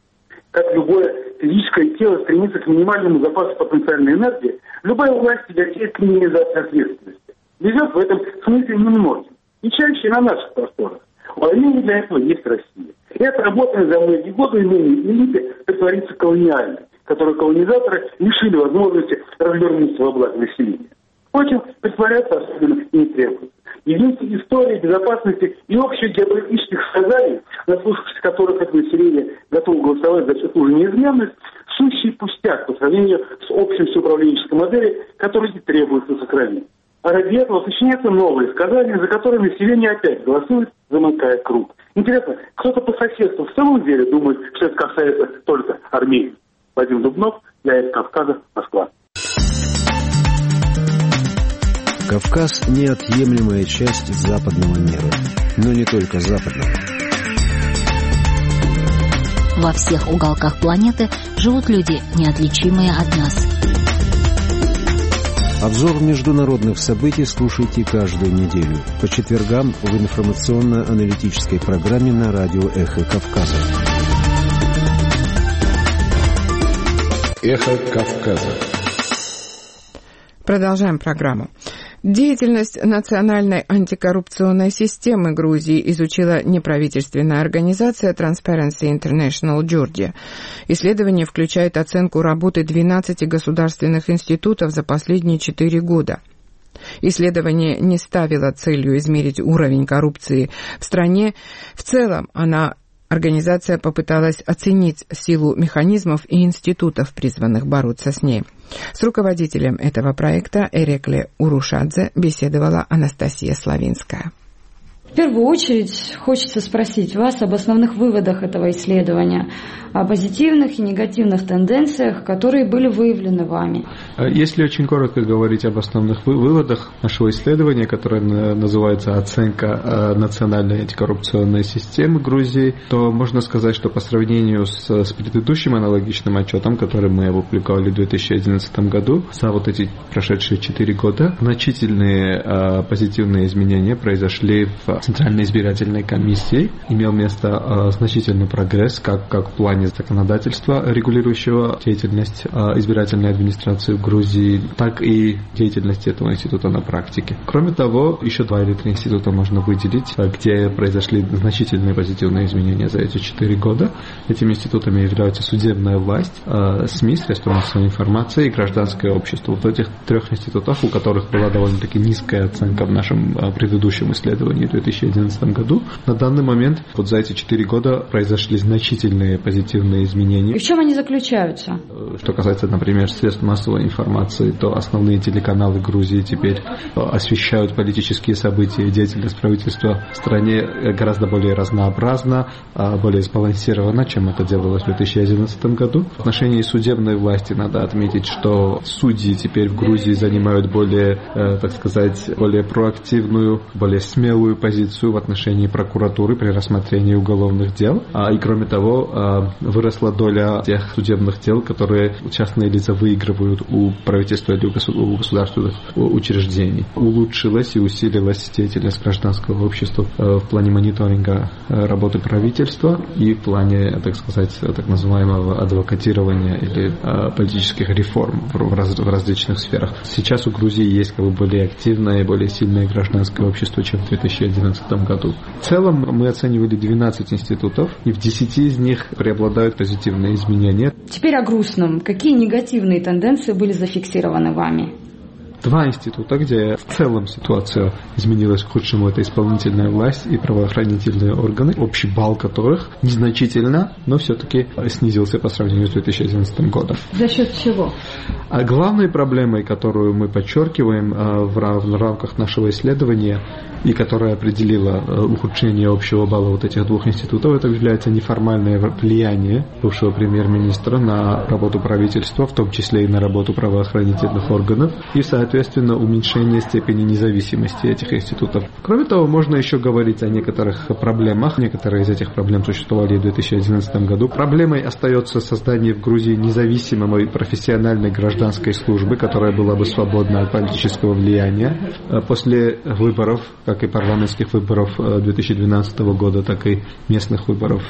Как любое физическое тело стремится к минимальному запасу потенциальной энергии, любая власть тяготеет к минимизации ответственности. Везет в этом смысле немногим. И чаще на наших просторах. У Армении для этого есть Россия. И отработанная за многие годы элиты притворится колониальной, которую колонизаторы лишили возможности развернуться во благо населения. Впрочем, притворяться особенно не требуется. Единственная история безопасности и общих геополитических сказаний, наслушавшись которых это население готово голосовать за всю ту же неизменность, сущий пустяк по сравнению с общей всеуправленческой моделью, которую и требуется сохранить. А ради этого сочиняются новые сказания, за которые население опять голосует, замыкая круг. Интересно, кто-то по соседству в самом деле думает, что это касается только Армении? Вадим Дубнов, для ЭФ Кавказа, Москва. Кавказ – неотъемлемая часть западного мира, но не только западного. Во всех уголках планеты живут люди, неотличимые от нас. Обзор международных событий слушайте каждую неделю по четвергам в информационно-аналитической программе на радио «Эхо Кавказа». «Эхо Кавказа». Продолжаем программу. Деятельность национальной антикоррупционной системы Грузии изучила неправительственная организация Transparency International Georgia. Исследование включает оценку работы 12 государственных институтов за последние 4 года. Исследование не ставило целью измерить уровень коррупции в стране. В целом, организация попыталась оценить силу механизмов и институтов, призванных бороться с ней. С руководителем этого проекта Эрекле Урушадзе беседовала Анастасия Славинская. В первую очередь хочется спросить вас об основных выводах этого исследования, о позитивных и негативных тенденциях, которые были выявлены вами. Если очень коротко говорить об основных выводах нашего исследования, которое называется «Оценка национальной антикоррупционной системы Грузии», то можно сказать, что по сравнению с предыдущим аналогичным отчетом, который мы опубликовали в 2011 году, за вот эти прошедшие 4 года, значительные позитивные изменения произошли в Центральной избирательной комиссии. Имел место значительный прогресс как в плане законодательства, регулирующего деятельность избирательной администрации в Грузии, так и деятельности этого института на практике. Кроме того, еще 2 или 3 института можно выделить, где произошли значительные позитивные изменения за эти 4 года. Этими институтами являются судебная власть, СМИ, средства массовой информации и гражданское общество. Вот этих 3 институтов, у которых была довольно-таки низкая оценка в нашем предыдущем исследовании в 2011 году, на данный момент вот за эти 4 года произошли значительные позитивные изменения. И в чем они заключаются? Что касается, например, средств массовой информации, то основные телеканалы Грузии теперь освещают политические события и деятельность правительства в стране гораздо более разнообразно, более сбалансировано, чем это делалось в 2011 году. В отношении судебной власти надо отметить, что судьи теперь в Грузии занимают более, так сказать, более проактивную, более смелую позицию в отношении прокуратуры при рассмотрении уголовных дел. И кроме того, выросла доля тех судебных дел, которые частные лица выигрывают у правительства или у государственных учреждений. Улучшилась и усилилась деятельность гражданского общества в плане мониторинга работы правительства и в плане, так сказать, так называемого адвокатирования или политических реформ в различных сферах. Сейчас у Грузии есть более активное и более сильное гражданское общество, чем в 2011 году. В целом мы оценивали 12 институтов, и в 10 из них преобладают позитивные изменения. Теперь о грустном. Какие негативные тенденции были зафиксированы вами? 2 института, где в целом ситуация изменилась к худшему, это исполнительная власть и правоохранительные органы, общий балл которых незначительно, но все-таки снизился по сравнению с 2011 годом. За счет чего? А главной проблемой, которую мы подчеркиваем в рамках нашего исследования и которая определила ухудшение общего балла вот этих 2 институтов, это является неформальное влияние бывшего премьер-министра на работу правительства, в том числе и на работу правоохранительных органов, и, соответственно, уменьшение степени независимости этих институтов. Кроме того, можно еще говорить о некоторых проблемах. Некоторые из этих проблем существовали и в 2011 году. Проблемой остается создание в Грузии независимой профессиональной гражданской гражданской службы, которая была бы свободна от политического влияния. После выборов, как и парламентских выборов 2012 года, так и местных выборов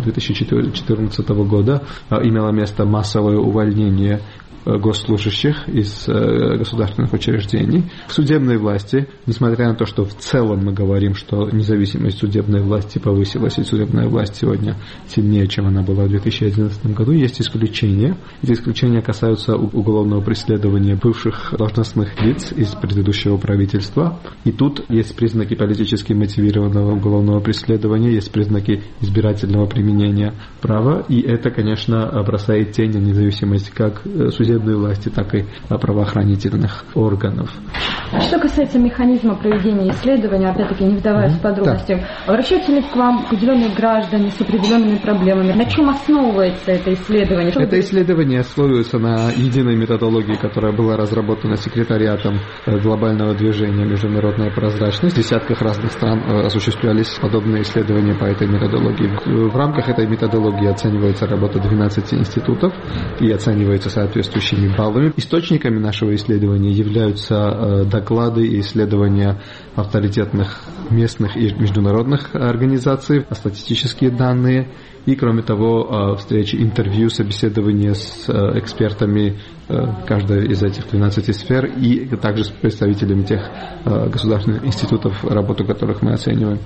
2014 года, имело место массовое увольнение госслужащих из государственных учреждений. В судебной власти, несмотря на то, что в целом мы говорим, что независимость судебной власти повысилась, и судебная власть сегодня сильнее, чем она была в 2011 году, есть исключения. Эти исключения касаются уголовного преследования бывших должностных лиц из предыдущего правительства. И тут есть признаки политически мотивированного уголовного преследования, есть признаки избирательного применения права, и это, конечно, бросает тень на независимость как судебной власти, так и правоохранительных органов. Что касается механизма проведения исследования, опять-таки не вдаваясь в подробности, обращаются ли к вам определенные граждане с определенными проблемами? На чем основывается это исследование? Это исследование основывается на единой методологии, которая была разработана секретариатом глобального движения «Международная прозрачность». В десятках разных стран осуществлялись подобные исследования по этой методологии. В рамках этой методологии оценивается работа 12 институтов и оценивается соответствующими баллами. Источниками нашего исследования являются доклады и исследования авторитетных местных и международных организаций, статистические данные и, кроме того, встречи, интервью, собеседования с экспертами каждой из этих 12 сфер и также с представителями тех государственных институтов, работу которых мы оцениваем.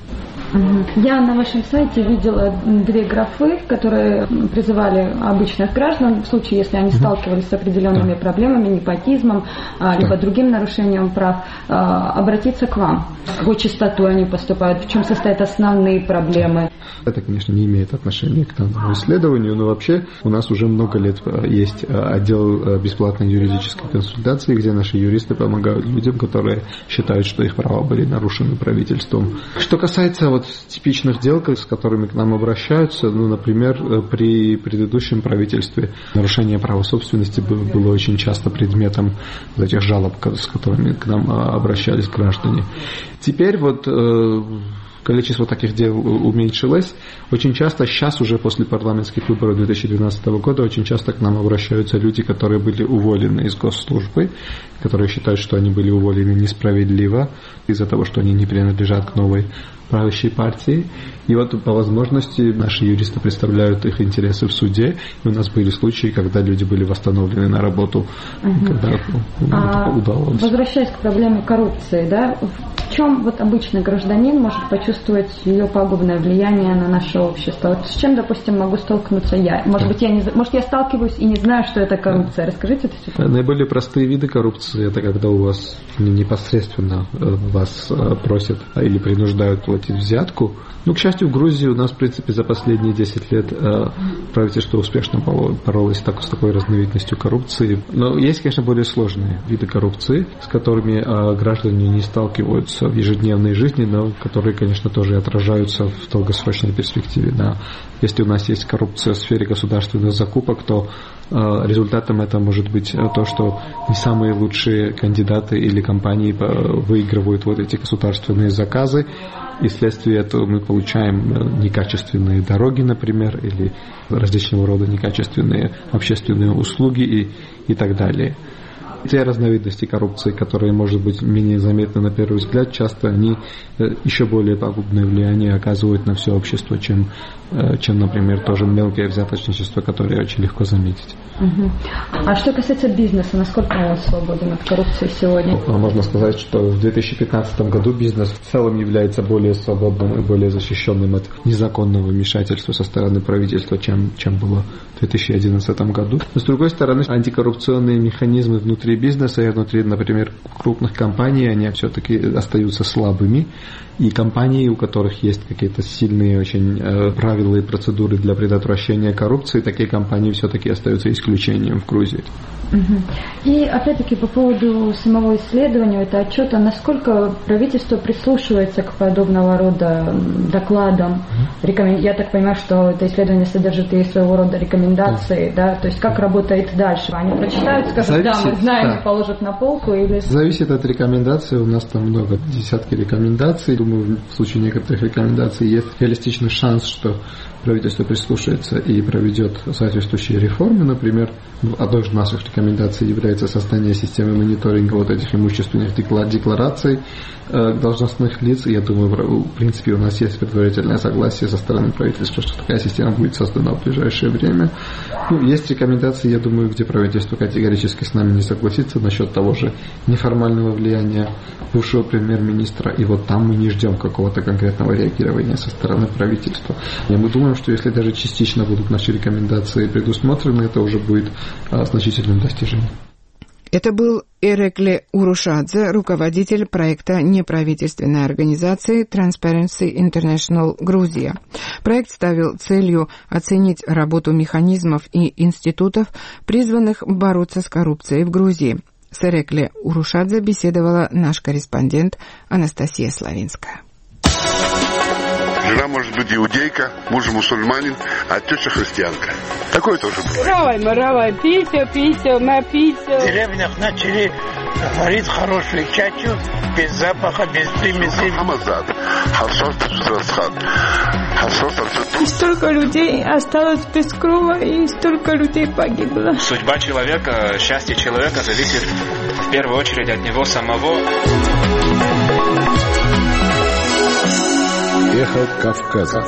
Я на вашем сайте видела две графы, которые призывали обычных граждан в случае, если они сталкивались с определенными проблемами, непотизмом, либо другим нарушением прав, обратиться к вам. С какой частотой они поступают, в чем состоят основные проблемы? Это, конечно, не имеет отношения к данному исследованию, но вообще у нас уже много лет есть отдел бесплатной юридической консультации, где наши юристы помогают людям, которые считают, что их права были нарушены правительством. Что касается типичных дел, с которыми к нам обращаются, например, при предыдущем правительстве нарушение права собственности было очень часто предметом этих жалоб, с которыми к нам обращались граждане. Теперь количество таких дел уменьшилось. Очень часто, сейчас уже после парламентских выборов 2012 года, очень часто к нам обращаются люди, которые были уволены из госслужбы, которые считают, что они были уволены несправедливо из-за того, что они не принадлежат к новой правящей партии. И по возможности наши юристы представляют их интересы в суде. И у нас были случаи, когда люди были восстановлены на работу, когда удалось. Возвращаясь к проблеме коррупции, в чем обычный гражданин может почувствовать ее пагубное влияние на наше общество? С чем, допустим, могу столкнуться я? Может я сталкиваюсь и не знаю, что это коррупция. Расскажите это все. Наиболее простые виды коррупции — это когда у вас непосредственно вас просят или принуждают платить взятку. К счастью, в Грузии у нас, в принципе, за последние 10 лет правительство успешно боролось с такой разновидностью коррупции. Но есть, конечно, более сложные виды коррупции, с которыми граждане не сталкиваются в ежедневной жизни, но которые, конечно, тоже отражаются в долгосрочной перспективе. Если у нас есть коррупция в сфере государственных закупок, то результатом это может быть то, что не самые лучшие кандидаты или компании выигрывают эти государственные заказы, и вследствие этого мы получаем некачественные дороги, например, или различного рода некачественные общественные услуги и так далее. Те разновидности коррупции, которые, может быть, менее заметны на первый взгляд, часто они еще более пагубное влияние оказывают на все общество, чем, например, тоже мелкое взяточничество, которое очень легко заметить. А что касается бизнеса, насколько он свободен от коррупции сегодня? Можно сказать, что в 2015 году бизнес в целом является более свободным и более защищенным от незаконного вмешательства со стороны правительства, чем было в 2011 году. Но, с другой стороны, антикоррупционные механизмы внутри бизнеса и внутри, например, крупных компаний, они все-таки остаются слабыми. И компании, у которых есть какие-то сильные очень правила и процедуры для предотвращения коррупции, такие компании все-таки остаются исключением в Грузии. И опять-таки по поводу самого исследования, это отчета, насколько правительство прислушивается к подобного рода докладам. Я так понимаю, что это исследование содержит и своего рода рекомендации, то есть как работает дальше. Они прочитают, скажут, мы знаем, и положат на полку или... Зависит от рекомендаций, у нас там много, десятки рекомендаций. Думаю, в случае некоторых рекомендаций есть реалистичный шанс, что правительство прислушается и проведет соответствующие реформы, например, одной из наших рекомендаций является создание системы мониторинга вот этих имущественных деклараций должностных лиц. Я думаю, в принципе, у нас есть предварительное согласие со стороны правительства, что такая система будет создана в ближайшее время. Есть рекомендации, я думаю, где правительство категорически с нами не согласится насчет того же неформального влияния бывшего премьер-министра, и вот там мы не ждем какого-то конкретного реагирования со стороны правительства. И мы думаем, что если даже частично будут наши рекомендации предусмотрены, это уже будет значительным достижением. Это был Эрекле Урушадзе, руководитель проекта неправительственной организации Transparency International Грузия. Проект ставил целью оценить работу механизмов и институтов, призванных бороться с коррупцией в Грузии. С Эрекле Урушадзе беседовала наш корреспондент Анастасия Славинская. Жена может быть иудейка, муж мусульманин, а теща христианка. Такое тоже бывает. Равай, пися, напися. В деревнях начали варить хорошую чачу, без запаха, без примесей. И столько людей осталось без крова, и столько людей погибло. Судьба человека, счастье человека зависит в первую очередь от него самого. Эхо Кавказа.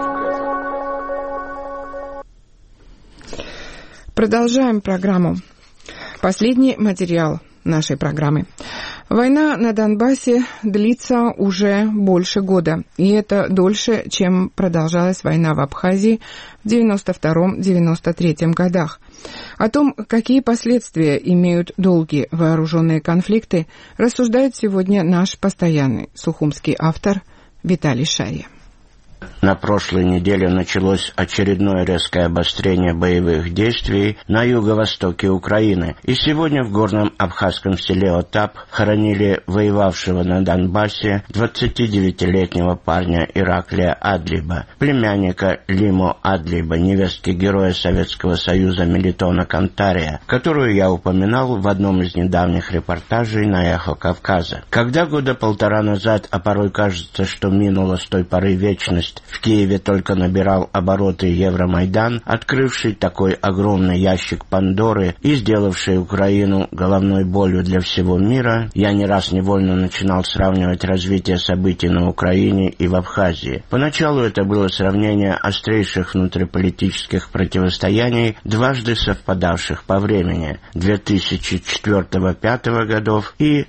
Продолжаем программу. Последний материал нашей программы. Война на Донбассе длится уже больше года, и это дольше, чем продолжалась война в Абхазии в 1992-1993 годах. О том, какие последствия имеют долгие вооруженные конфликты, рассуждает сегодня наш постоянный сухумский автор Виталий Шарья. На прошлой неделе началось очередное резкое обострение боевых действий на юго-востоке Украины. И сегодня в горном абхазском селе Отап хоронили воевавшего на Донбассе 29-летнего парня Ираклия Адлиба, племянника Лимо Адлиба, невестки героя Советского Союза Мелитона Кантария, которую я упоминал в одном из недавних репортажей на Эхо Кавказа. Когда года полтора назад, а порой кажется, что минула с той поры вечность, в Киеве только набирал обороты Евромайдан, открывший такой огромный ящик Пандоры и сделавший Украину головной болью для всего мира, я не раз невольно начинал сравнивать развитие событий на Украине и в Абхазии. Поначалу это было сравнение острейших внутриполитических противостояний, дважды совпадавших по времени – 2004-2005 годов и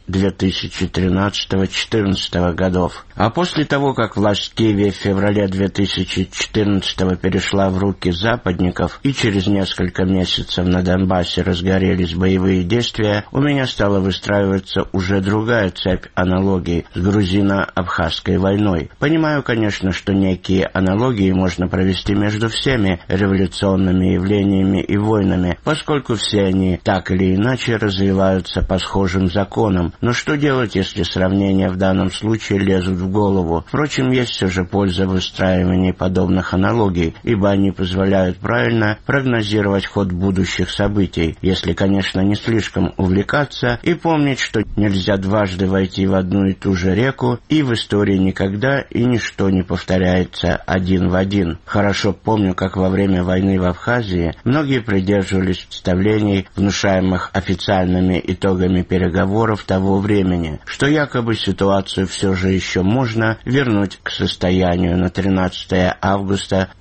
2013-2014 годов. А после того, как власть в Киеве в феврале 2014-го перешла в руки западников и через несколько месяцев на Донбассе разгорелись боевые действия, у меня стала выстраиваться уже другая цепь аналогий с грузино-абхазской войной. Понимаю, конечно, что некие аналогии можно провести между всеми революционными явлениями и войнами, поскольку все они так или иначе развиваются по схожим законам. Но что делать, если сравнения в данном случае лезут в голову? Впрочем, есть все же польза в выстраивании подобных аналогий, ибо они позволяют правильно прогнозировать ход будущих событий, если, конечно, не слишком увлекаться и помнить, что нельзя дважды войти в одну и ту же реку, и в истории никогда и ничто не повторяется один в один. Хорошо помню, как во время войны в Абхазии многие придерживались представлений, внушаемых официальными итогами переговоров того времени, что якобы ситуацию все же еще можно вернуть к состоянию на 13 августа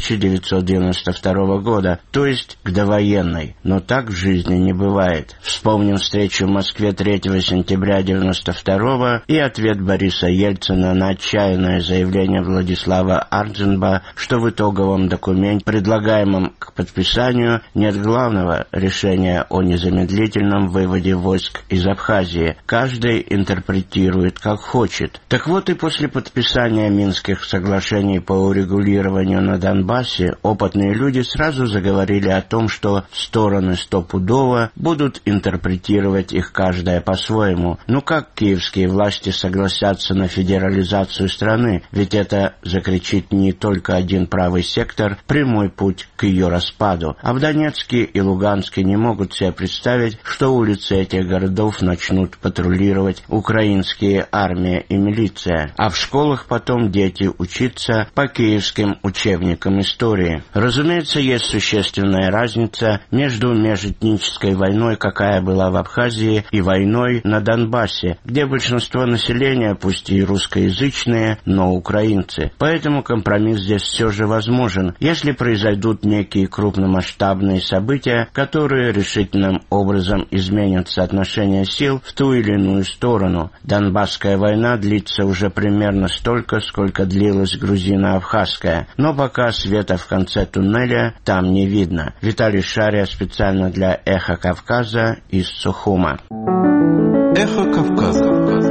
1992 года, то есть к довоенной. Но так в жизни не бывает. Вспомним встречу в Москве 3 сентября 1992 и ответ Бориса Ельцина на отчаянное заявление Владислава Ардзенба, что в итоговом документе, предлагаемом к подписанию, нет главного решения о незамедлительном выводе войск из Абхазии. Каждый интерпретирует как хочет. Так вот, и после подписания Минских соглашений по урегулированию на Донбассе опытные люди сразу заговорили о том, что стороны стопудово будут интерпретировать их каждая по-своему. Ну как киевские власти согласятся на федерализацию страны? Ведь это, закричит не только один правый сектор, прямой путь к ее распаду. А в Донецке и Луганске не могут себе представить, что улицы этих городов начнут патрулировать украинские армия и милиция. А в школах потом дети учиться работа по киевским учебникам истории. Разумеется, есть существенная разница между межэтнической войной, какая была в Абхазии, и войной на Донбассе, где большинство населения, пусть и русскоязычные, но украинцы. Поэтому компромисс здесь все же возможен, если произойдут некие крупномасштабные события, которые решительным образом изменят соотношение сил в ту или иную сторону. Донбасская война длится уже примерно столько, сколько длилась грузино-абхазская, но пока света в конце туннеля там не видно. Виталий Шария специально для «Эхо Кавказа» из Сухума. «Эхо Кавказа».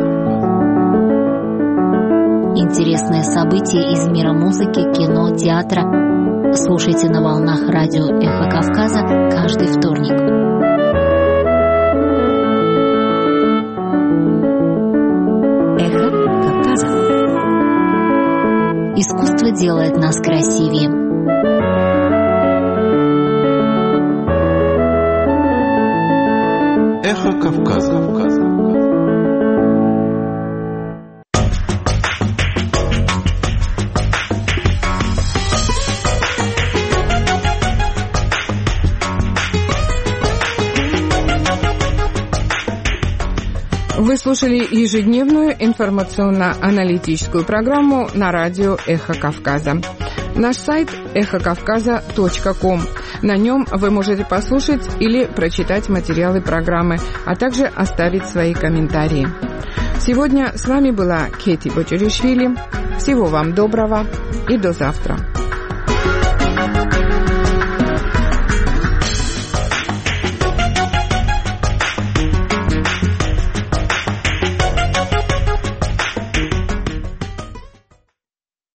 Интересные события из мира музыки, кино, театра. Слушайте на волнах радио «Эхо Кавказа» каждый вторник. «Эхо Кавказа». Искусство делает нас красивее. «Эхо Кавказа». Вы слушали ежедневную информационно-аналитическую программу на радио «Эхо Кавказа». Наш сайт эхокавказа.ком. На нем вы можете послушать или прочитать материалы программы, а также оставить свои комментарии. Сегодня с вами была Кети Бочеришвили. Всего вам доброго и до завтра.